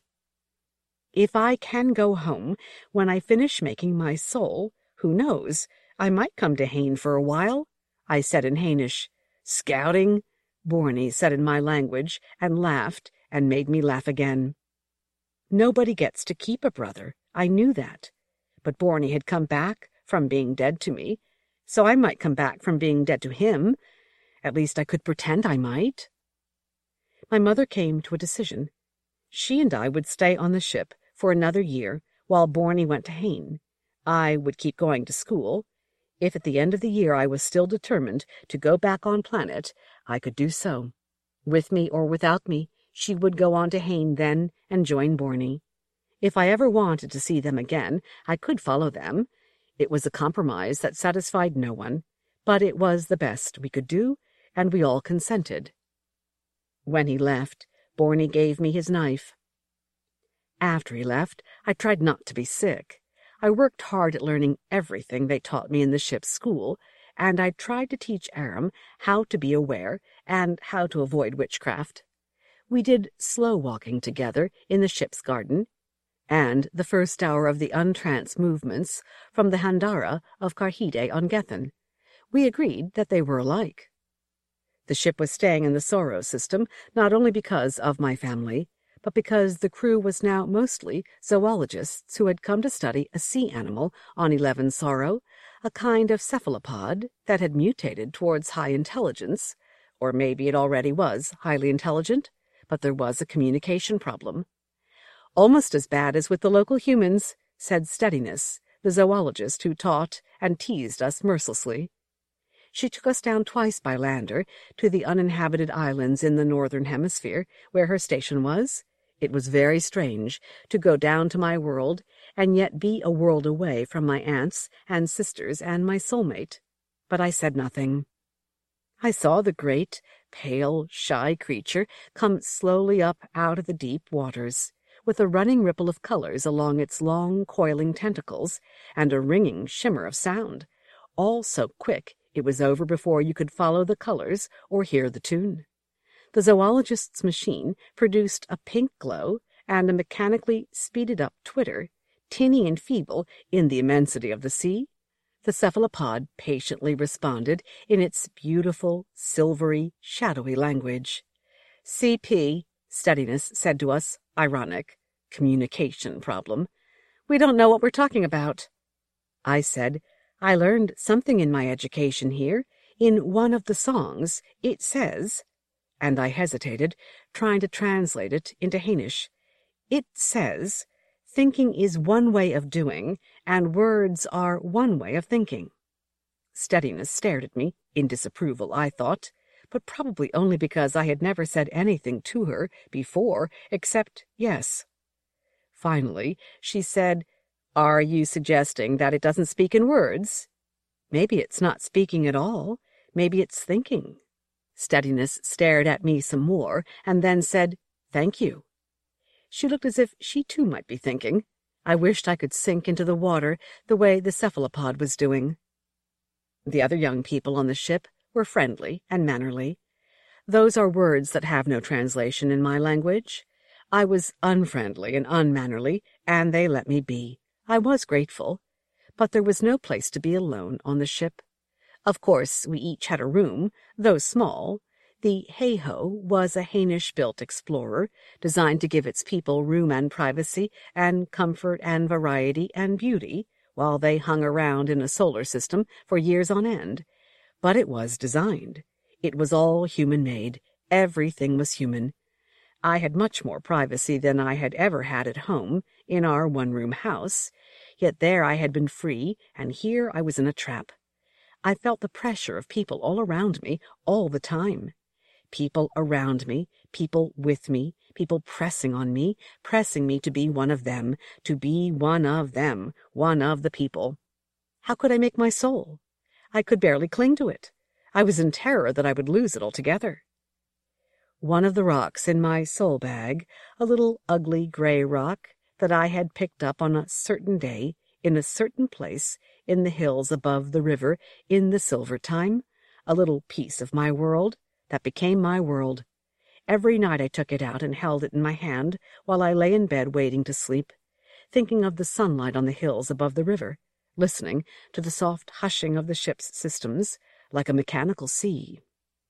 Speaker 1: If I can go home when I finish making my soul, who knows, I might come to Hain for a while, I said in Hainish. Scouting, Borny said in my language, and laughed, and made me laugh again. Nobody gets to keep a brother, I knew that. But Borny had come back from being dead to me, so I might come back from being dead to him. At least I could pretend I might. My mother came to a decision. She and I would stay on the ship for another year while Borny went to Hain. I would keep going to school. If at the end of the year I was still determined to go back on planet, I could do so. With me or without me, she would go on to Hain then and join Borny. If I ever wanted to see them again, I could follow them. It was a compromise that satisfied no one, but it was the best we could do, and we all consented. When he left, Borny gave me his knife. After he left, I tried not to be sick. I worked hard at learning everything they taught me in the ship's school, and I tried to teach Aram how to be aware and how to avoid witchcraft. We did slow walking together in the ship's garden, and the first hour of the untrance movements from the Handara of Karhide on Gethen. We agreed that they were alike. The ship was staying in the Soro system, not only because of my family, but because the crew was now mostly zoologists who had come to study a sea animal on Eleven Soro, a kind of cephalopod that had mutated towards high intelligence, or maybe it already was highly intelligent, but there was a communication problem. Almost as bad as with the local humans, said Steadiness, the zoologist who taught and teased us mercilessly. She took us down twice by lander to the uninhabited islands in the northern hemisphere, where her station was. It was very strange to go down to my world and yet be a world away from my aunts and sisters and my soulmate. But I said nothing. I saw the great, pale, shy creature come slowly up out of the deep waters, with a running ripple of colors along its long, coiling tentacles, and a ringing shimmer of sound, all so quick it was over before you could follow the colors or hear the tune. The zoologist's machine produced a pink glow and a mechanically speeded-up twitter, tinny and feeble in the immensity of the sea. The cephalopod patiently responded in its beautiful, silvery, shadowy language. C P, Steadiness said to us, ironic, communication problem. We don't know what we're talking about. I said, I learned something in my education here. In one of the songs, it says, and I hesitated, trying to translate it into Hainish. It says, thinking is one way of doing, and words are one way of thinking. Steadiness stared at me, in disapproval, I thought, but probably only because I had never said anything to her before except yes. Finally, she said, Are you suggesting that it doesn't speak in words? Maybe it's not speaking at all. Maybe it's thinking. Steadiness stared at me some more, and then said, Thank you. She looked as if she too might be thinking. I wished I could sink into the water the way the cephalopod was doing. The other young people on the ship were friendly and mannerly. Those are words that have no translation in my language. I was unfriendly and unmannerly, and they let me be. I was grateful. But there was no place to be alone on the ship. Of course, we each had a room, though small. The Heiho was a Hainish-built explorer, designed to give its people room and privacy and comfort and variety and beauty, while they hung around in a solar system for years on end. But it was designed. It was all human-made. Everything was human. I had much more privacy than I had ever had at home, in our one-room house. Yet there I had been free, and here I was in a trap. I felt the pressure of people all around me all the time. People around me, people with me, people pressing on me, pressing me to be one of them, to be one of them, one of the people. How could I make my soul? I could barely cling to it. I was in terror that I would lose it altogether. One of the rocks in my soul bag, a little ugly gray rock that I had picked up on a certain day, in a certain place, in the hills above the river, in the silver time, a little piece of my world, that became my world. Every night I took it out and held it in my hand while I lay in bed waiting to sleep, thinking of the sunlight on the hills above the river, listening to the soft hushing of the ship's systems, like a mechanical sea.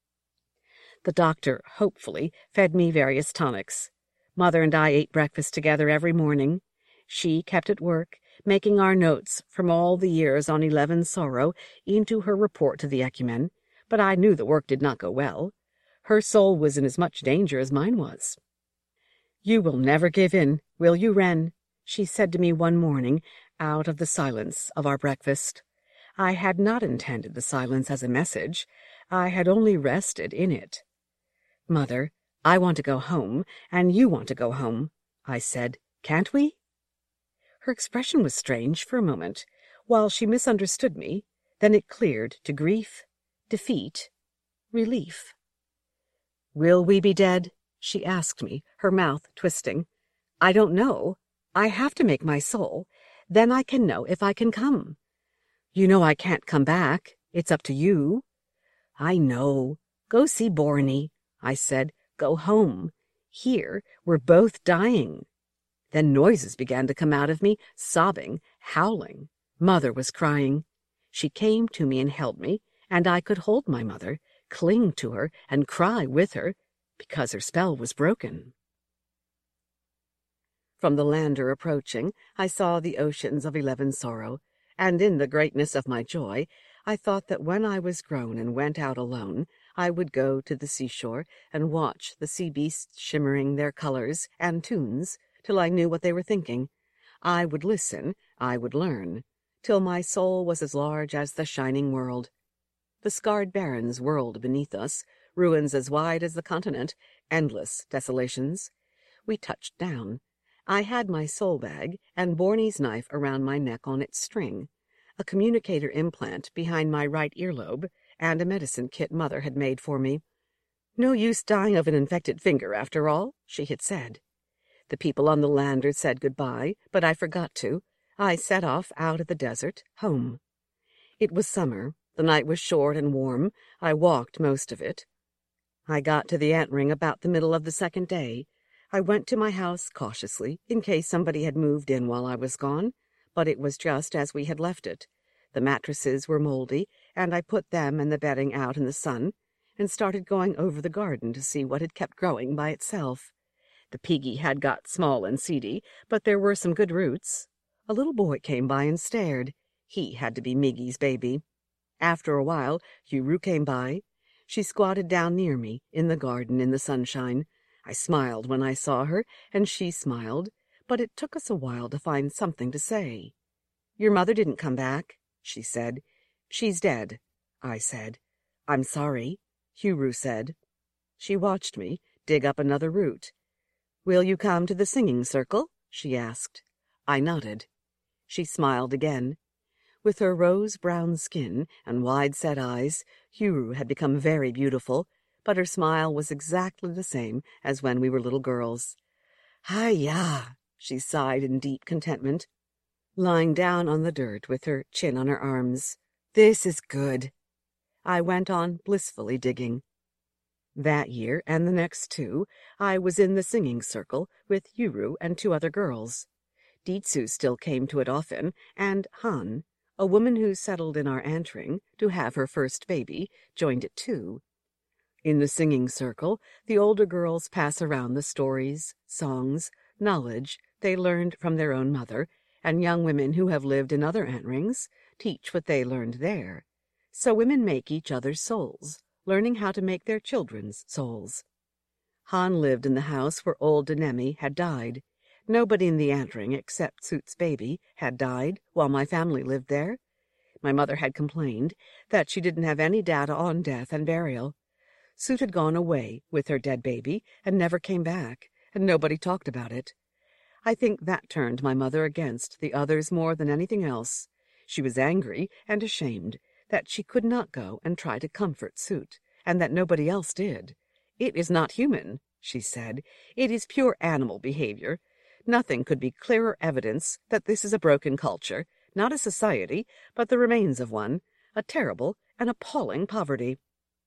Speaker 1: The doctor, hopefully, fed me various tonics. Mother and I ate breakfast together every morning. She kept at work, making our notes from all the years on Eleven Sorrow into her report to the Ecumen, but I knew the work did not go well. Her soul was in as much danger as mine was. "You will never give in, will you, Wren?" she said to me one morning, out of the silence of our breakfast. I had not intended the silence as a message. I had only rested in it. "Mother, I want to go home, and you want to go home," I said. "Can't we?" Her expression was strange for a moment, while she misunderstood me. Then it cleared to grief, defeat, relief. "Will we be dead?" she asked me, her mouth twisting. "I don't know. I have to make my soul. Then I can know if I can come. You know I can't come back. It's up to you." "I know. Go see Borony," I said. "Go home. Here, we're both dying." Then noises began to come out of me, sobbing, howling. Mother was crying. She came to me and held me, and I could hold my mother, cling to her, and cry with her, because her spell was broken. From the lander approaching, I saw the oceans of Eleven Sorrow, and in the greatness of my joy, I thought that when I was grown and went out alone, I would go to the seashore and watch the sea beasts shimmering their colors and tunes till I knew what they were thinking. I would listen, I would learn, till my soul was as large as the shining world. The scarred barrens whirled beneath us, ruins as wide as the continent, endless desolations. We touched down. I had my soul bag and Borny's knife around my neck on its string, a communicator implant behind my right earlobe, and a medicine kit Mother had made for me. No use dying of an infected finger, after all, she had said. The people on the lander said goodbye, but I forgot to. I set off out of the desert, home. It was summer. The night was short and warm. I walked most of it. I got to the ant ring about the middle of the second day. I went to my house cautiously, in case somebody had moved in while I was gone, but it was just as we had left it. The mattresses were moldy, and I put them and the bedding out in the sun, and started going over the garden to see what had kept growing by itself. The piggy had got small and seedy, but there were some good roots. A little boy came by and stared. He had to be Miggy's baby. After a while, Huru came by. She squatted down near me, in the garden in the sunshine. I smiled when I saw her, and she smiled, but it took us a while to find something to say. "Your mother didn't come back," she said. "She's dead," I said. "I'm sorry," Huru said. She watched me dig up another root. "Will you come to the singing circle?" she asked. I nodded. She smiled again. With her rose-brown skin and wide-set eyes, Huru had become very beautiful, but her smile was exactly the same as when we were little girls. "Hi-ya!" she sighed in deep contentment, lying down on the dirt with her chin on her arms. "This is good." I went on blissfully digging. That year, and the next two, I was in the singing circle with Huru and two other girls. Dietsu still came to it often, and Han, a woman who settled in our ant ring to have her first baby, joined it too. In the singing circle, the older girls pass around the stories, songs, knowledge they learned from their own mother, and young women who have lived in other ant rings teach what they learned there. So women make each other's souls, learning how to make their children's souls. Han lived in the house where old Denemi had died. Nobody in the ant ring except Soot's baby had died while my family lived there. My mother had complained that she didn't have any data on death and burial. Soot had gone away with her dead baby and never came back, and nobody talked about it. I think that turned my mother against the others more than anything else. She was angry and ashamed that she could not go and try to comfort Soot, and that nobody else did. "It is not human," she said. "It is pure animal behavior. Nothing could be clearer evidence that this is a broken culture, not a society, but the remains of one, a terrible and appalling poverty."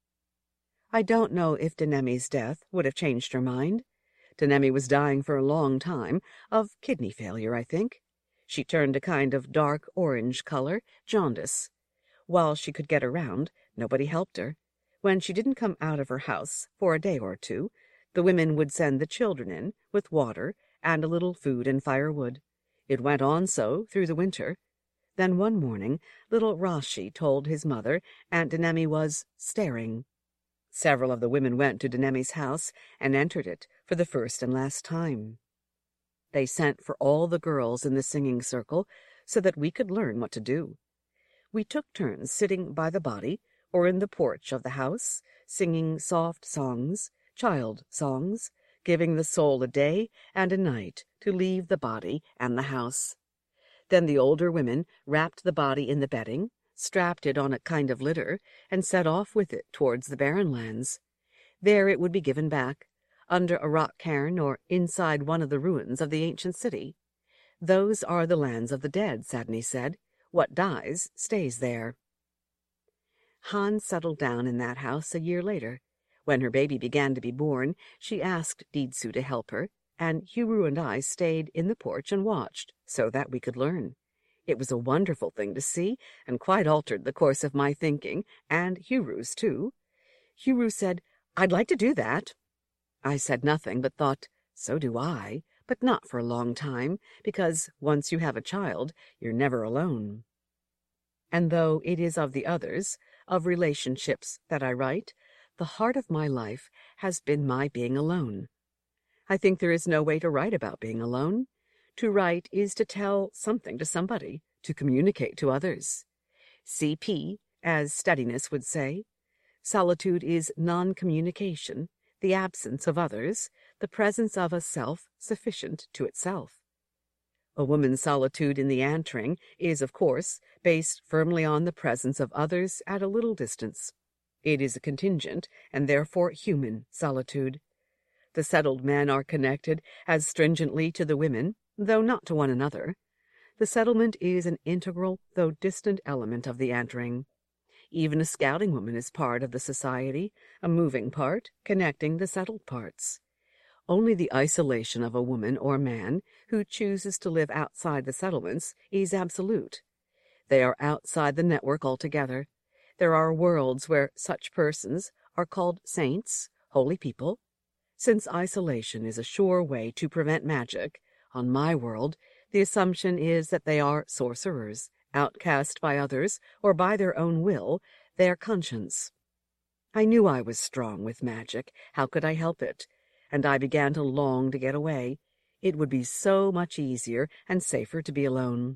Speaker 1: I don't know if Denemi's death would have changed her mind. Denemi was dying for a long time, of kidney failure, I think. She turned a kind of dark orange color, jaundice. While she could get around, nobody helped her. When she didn't come out of her house for a day or two, the women would send the children in with water and a little food and firewood. It went on so through the winter. Then one morning, little Rashi told his mother Aunt Denemi was staring. Several of the women went to Denemi's house and entered it for the first and last time. They sent for all the girls in the singing circle so that we could learn what to do. We took turns sitting by the body or in the porch of the house, singing soft songs, child songs, giving the soul a day and a night to leave the body and the house. Then the older women wrapped the body in the bedding, strapped it on a kind of litter, and set off with it towards the barren lands. There it would be given back, under a rock cairn or inside one of the ruins of the ancient city. "Those are the lands of the dead," Sadni said. "What dies stays there." Han settled down in that house a year later. When her baby began to be born, she asked Dietsu to help her, and Huru and I stayed in the porch and watched, so that we could learn. It was a wonderful thing to see, and quite altered the course of my thinking, and Huru's too. Huru said, "I'd like to do that." I said nothing, but thought, so do I, but not for a long time, because once you have a child, you're never alone. And though it is of the others, of relationships that I write, the heart of my life has been my being alone. I think there is no way to write about being alone. To write is to tell something to somebody, to communicate to others. C P as steadiness would say. Solitude is non-communication, the absence of others, the presence of a self sufficient to itself. A woman's solitude in the antring is, of course, based firmly on the presence of others at a little distance. It is a contingent, and therefore human, solitude. The settled men are connected as stringently to the women, though not to one another. The settlement is an integral, though distant, element of the antring. Even a scouting woman is part of the society, a moving part, connecting the settled parts. Only the isolation of a woman or man who chooses to live outside the settlements is absolute. They are outside the network altogether. There are worlds where such persons are called saints, holy people. Since isolation is a sure way to prevent magic, on my world the assumption is that they are sorcerers, outcast by others or by their own will, their conscience. I knew I was strong with magic. How could I help it? And I began to long to get away. It would be so much easier and safer to be alone.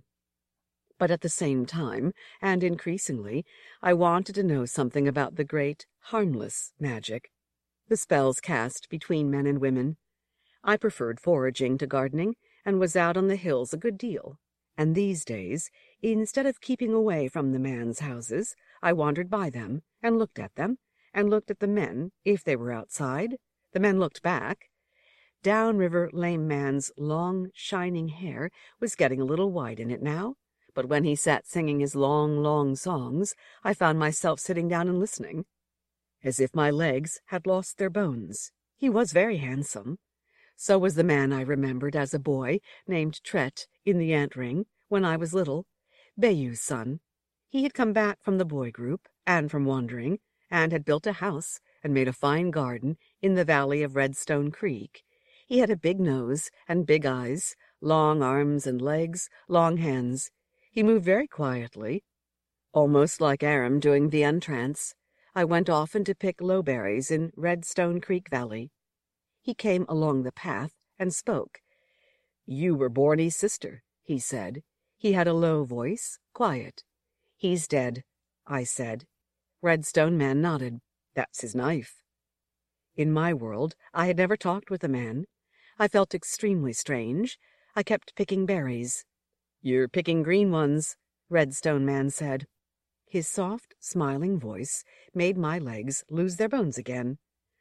Speaker 1: But at the same time, and increasingly, I wanted to know something about the great, harmless magic, the spells cast between men and women. I preferred foraging to gardening, and was out on the hills a good deal. And these days, instead of keeping away from the man's houses, I wandered by them, and looked at them, and looked at the men, if they were outside. The men looked back. Downriver Lame Man's long, shining hair was getting a little white in it now, but when he sat singing his long, long songs, I found myself sitting down and listening, as if my legs had lost their bones. He was very handsome. So was the man I remembered as a boy, named Tret, in the ant-ring, when I was little, Bayou's son. He had come back from the boy group, and from wandering, and had built a house, and made a fine garden in the valley of Redstone Creek. He had a big nose and big eyes, long arms and legs, long hands. He moved very quietly, almost like Aram doing the entrance. I went often to pick lowberries in Redstone Creek Valley. He came along the path and spoke. "You were Borny's sister," he said. He had a low voice, quiet. "He's dead," I said. Redstone Man nodded. "That's his knife." In my world, I had never talked with a man. I felt extremely strange. I kept picking berries. "You're picking green ones," Redstone Man said. His soft, smiling voice made my legs lose their bones again.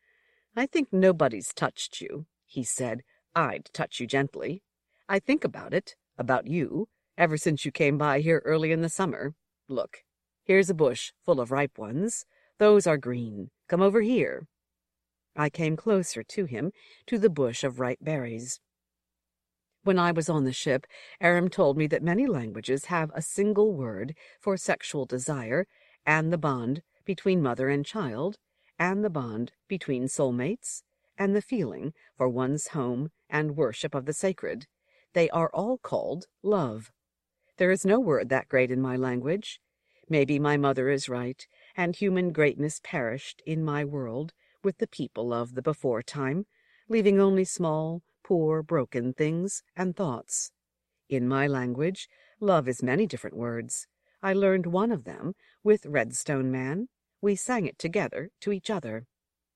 Speaker 1: "I think nobody's touched you," he said. "I'd touch you gently. I think about it, about you, ever since you came by here early in the summer. Look, here's a bush full of ripe ones. Those are green. Come over here." I came closer to him, to the bush of ripe berries. When I was on the ship, Aram told me that many languages have a single word for sexual desire, and the bond between mother and child, and the bond between soulmates, and the feeling for one's home and worship of the sacred. They are all called love. There is no word that great in my language. Maybe my mother is right, and human greatness perished in my world with the people of the before time, leaving only small, poor, broken things and thoughts. In my language, love is many different words. I learned one of them with Redstone Man. We sang it together to each other.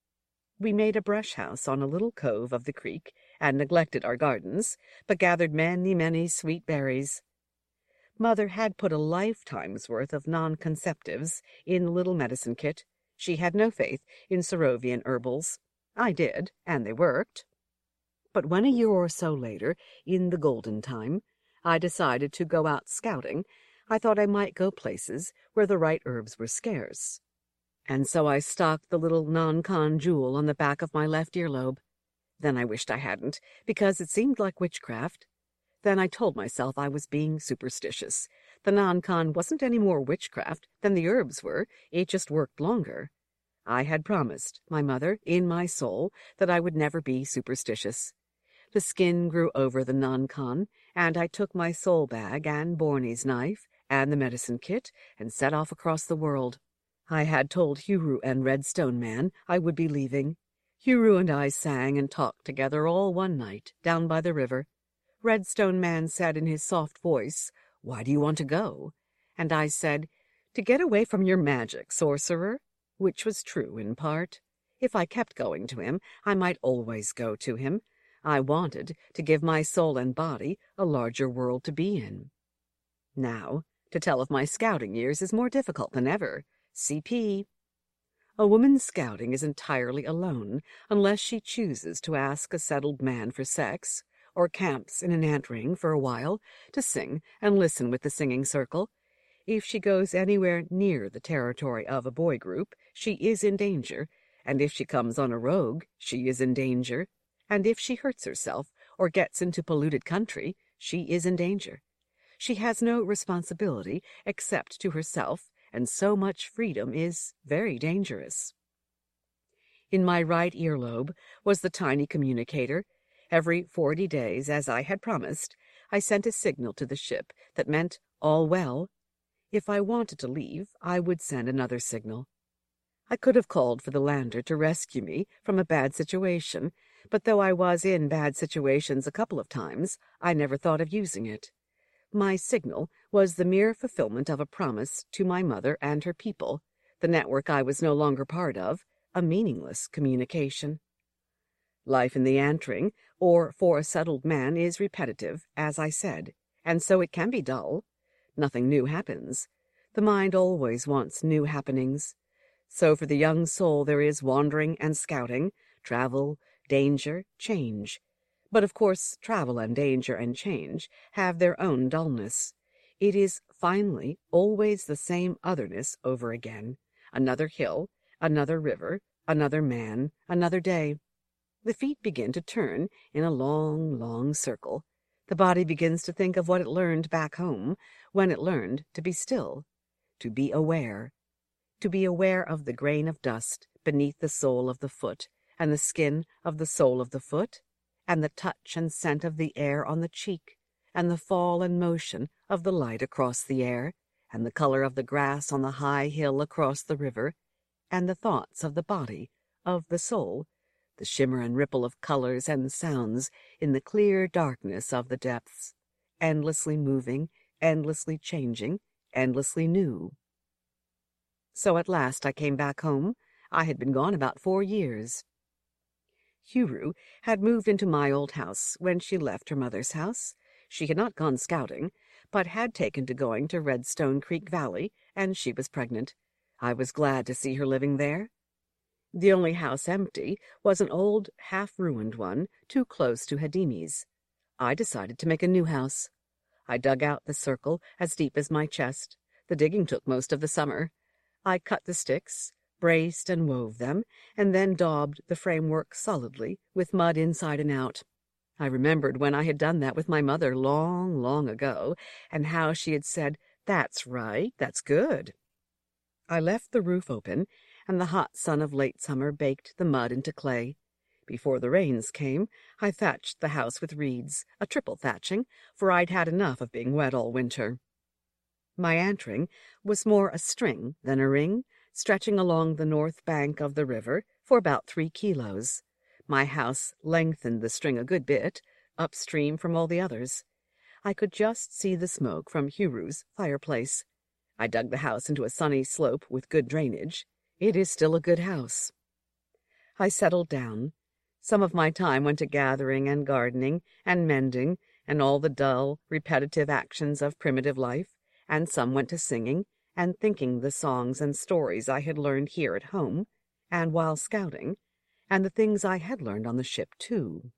Speaker 1: We made a brush house on a little cove of the creek, and neglected our gardens, but gathered many, many sweet berries. Mother had put a lifetime's worth of non-conceptives in the little medicine kit. She had no faith in Serovian herbals. I did, and they worked. But when a year or so later, in the golden time, I decided to go out scouting, I thought I might go places where the right herbs were scarce. And so I stocked the little non-con jewel on the back of my left earlobe. Then I wished I hadn't, because it seemed like witchcraft. Then I told myself I was being superstitious. The non-con wasn't any more witchcraft than the herbs were. It just worked longer. I had promised my mother, in my soul, that I would never be superstitious. The skin grew over the non-con, and I took my soul bag and Borny's knife and the medicine kit and set off across the world. I had told Huru and Redstone Man I would be leaving. Huru and I sang and talked together all one night down by the river. Redstone Man said in his soft voice, "Why do you want to go?" And I said, To get away from your magic, sorcerer, which was true in part. If I kept going to him, I might always go to him. I wanted to give my soul and body a larger world to be in. Now, to tell of my scouting years is more difficult than ever. C P. A woman scouting is entirely alone, unless she chooses to ask a settled man for sex, or camps in an ant ring for a while to sing and listen with the singing circle. If she goes anywhere near the territory of a boy group, she is in danger, and if she comes on a rogue, she is in danger, and if she hurts herself or gets into polluted country, she is in danger. She has no responsibility except to herself, and so much freedom is very dangerous. In my right earlobe was the tiny communicator. Every forty days, as I had promised, I sent a signal to the ship that meant all well. If I wanted to leave, I would send another signal. I could have called for the lander to rescue me from a bad situation, but though I was in bad situations a couple of times, I never thought of using it. My signal was the mere fulfillment of a promise to my mother and her people, the network I was no longer part of, a meaningless communication. Life in the ant-ring, or for a settled man, is repetitive, as I said, and so it can be dull. Nothing new happens. The mind always wants new happenings. So for the young soul there is wandering and scouting, travel, danger, change. But of course travel and danger and change have their own dullness. It is finally always the same otherness over again. Another hill, another river, another man, another day. The feet begin to turn in a long, long circle. The body begins to think of what it learned back home, when it learned to be still, to be aware, to be aware of the grain of dust beneath the sole of the foot, and the skin of the sole of the foot, and the touch and scent of the air on the cheek, and the fall and motion of the light across the air, and the color of the grass on the high hill across the river, and the thoughts of the body, of the soul, the shimmer and ripple of colors and sounds in the clear darkness of the depths, endlessly moving, endlessly changing, endlessly new. So at last I came back home. I had been gone about four years. Huru had moved into my old house when she left her mother's house. She had not gone scouting, but had taken to going to Redstone Creek Valley, and she was pregnant. I was glad to see her living there. The only house empty was an old, half-ruined one, too close to Hadimi's. I decided to make a new house. I dug out the circle as deep as my chest. The digging took most of the summer. I cut the sticks, braced and wove them, and then daubed the framework solidly with mud inside and out. I remembered when I had done that with my mother long, long ago, and how she had said, "That's right, that's good." I left the roof open, and the hot sun of late summer baked the mud into clay. Before the rains came, I thatched the house with reeds, a triple thatching, for I'd had enough of being wet all winter. My ant-ring was more a string than a ring, stretching along the north bank of the river for about three kilos. My house lengthened the string a good bit, upstream from all the others. I could just see the smoke from Huru's fireplace. I dug the house into a sunny slope with good drainage. It is still a good house. I settled down. Some of my time went to gathering and gardening and mending and all the dull, repetitive actions of primitive life, and some went to singing and thinking the songs and stories I had learned here at home and while scouting, and the things I had learned on the ship, too.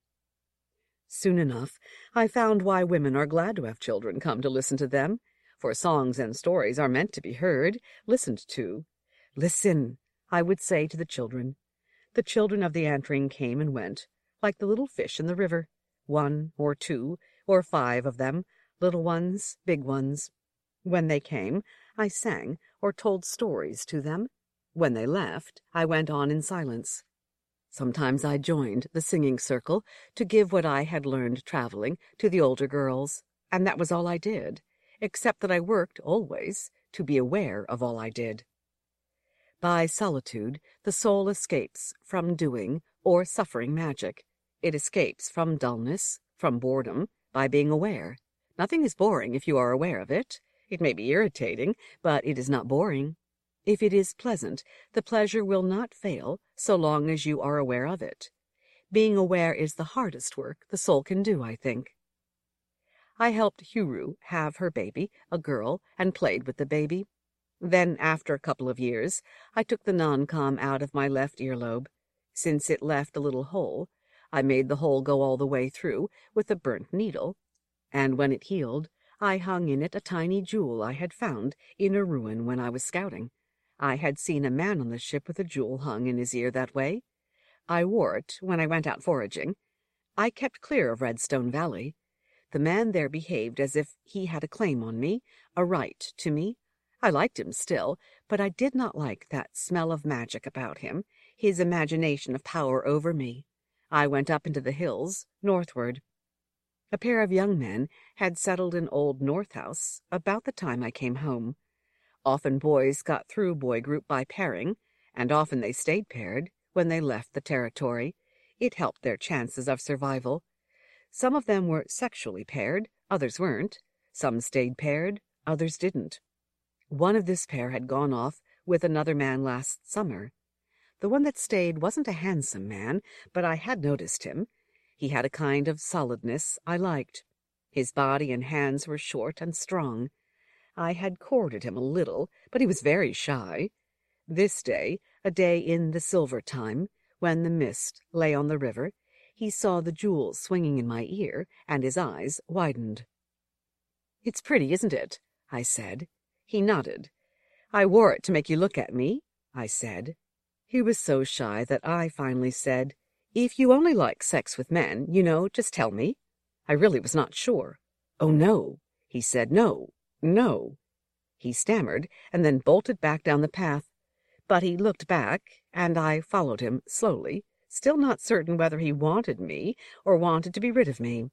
Speaker 1: Soon enough, I found why women are glad to have children come to listen to them, for songs and stories are meant to be heard, listened to. "Listen," I would say to the children. The children of the ant-ring came and went, like the little fish in the river, one or two or five of them, little ones, big ones. When they came, I sang or told stories to them. When they left, I went on in silence. Sometimes I joined the singing circle to give what I had learned traveling to the older girls, and that was all I did, except that I worked always to be aware of all I did. By solitude, the soul escapes from doing or suffering magic. It escapes from dullness, from boredom, by being aware. Nothing is boring if you are aware of it. It may be irritating, but it is not boring. If it is pleasant, the pleasure will not fail so long as you are aware of it. Being aware is the hardest work the soul can do, I think. I helped Huru have her baby, a girl, and played with the baby. Then, after a couple of years, I took the non-com out of my left earlobe. Since it left a little hole, I made the hole go all the way through with a burnt needle, and when it healed, I hung in it a tiny jewel I had found in a ruin when I was scouting. I had seen a man on the ship with a jewel hung in his ear that way. I wore it when I went out foraging. I kept clear of Redstone Valley. The man there behaved as if he had a claim on me, a right to me. I liked him still, but I did not like that smell of magic about him, his imagination of power over me. I went up into the hills, northward. A pair of young men had settled in Old North House about the time I came home. Often boys got through boy group by pairing, and often they stayed paired when they left the territory. It helped their chances of survival. Some of them were sexually paired, others weren't. Some stayed paired, others didn't. One of this pair had gone off with another man last summer. The one that stayed wasn't a handsome man, but I had noticed him. He had a kind of solidness I liked. His body and hands were short and strong. I had courted him a little, but he was very shy. This day, a day in the silver time, when the mist lay on the river, he saw the jewel swinging in my ear, and his eyes widened. "It's pretty, isn't it?" I said. He nodded. "I wore it to make you look at me," I said. He was so shy that I finally said, "If you only like sex with men, you know, just tell me." I really was not sure. "Oh, no," he said. "No, no." He stammered, and then bolted back down the path. But he looked back, and I followed him slowly, still not certain whether he wanted me or wanted to be rid of me.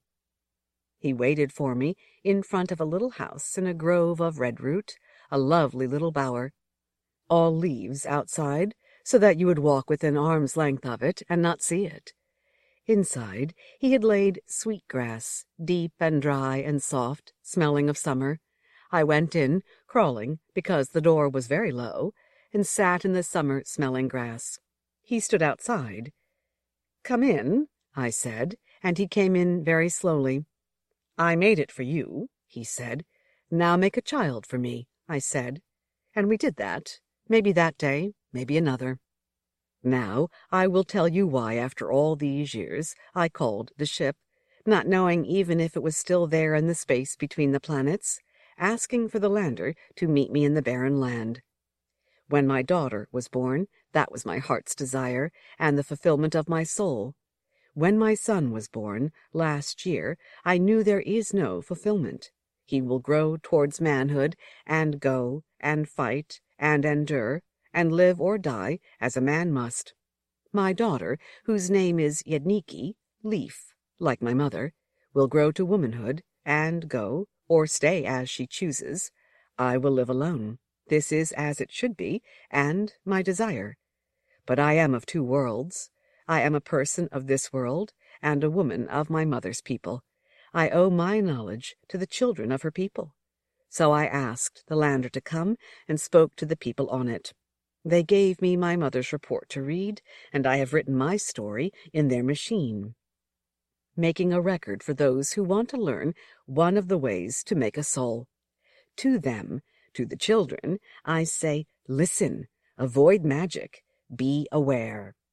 Speaker 1: He waited for me in front of a little house in a grove of redroot, a lovely little bower. All leaves outside, so that you would walk within arm's length of it and not see it. Inside, he had laid sweet grass, deep and dry and soft, smelling of summer. I went in, crawling, because the door was very low, and sat in the summer-smelling grass. He stood outside. "Come in," I said, and he came in very slowly. "I made it for you," he said. "Now make a child for me," I said. And we did that, maybe that day, maybe another. Now I will tell you why, after all these years, I called the ship, not knowing even if it was still there in the space between the planets, asking for the lander to meet me in the barren land. When my daughter was born, that was my heart's desire and the fulfillment of my soul. When my son was born, last year, I knew there is no fulfillment. He will grow towards manhood, and go, and fight, and endure, and live or die as a man must. My daughter, whose name is Yedniki, Leaf, like my mother, will grow to womanhood, and go, or stay as she chooses. I will live alone. This is as it should be, and my desire. But I am of two worlds. I am a person of this world, and a woman of my mother's people. I owe my knowledge to the children of her people. So I asked the lander to come, and spoke to the people on it. They gave me my mother's report to read, and I have written my story in their machine, making a record for those who want to learn one of the ways to make a soul. To them, to the children, I say, listen, avoid magic, be aware.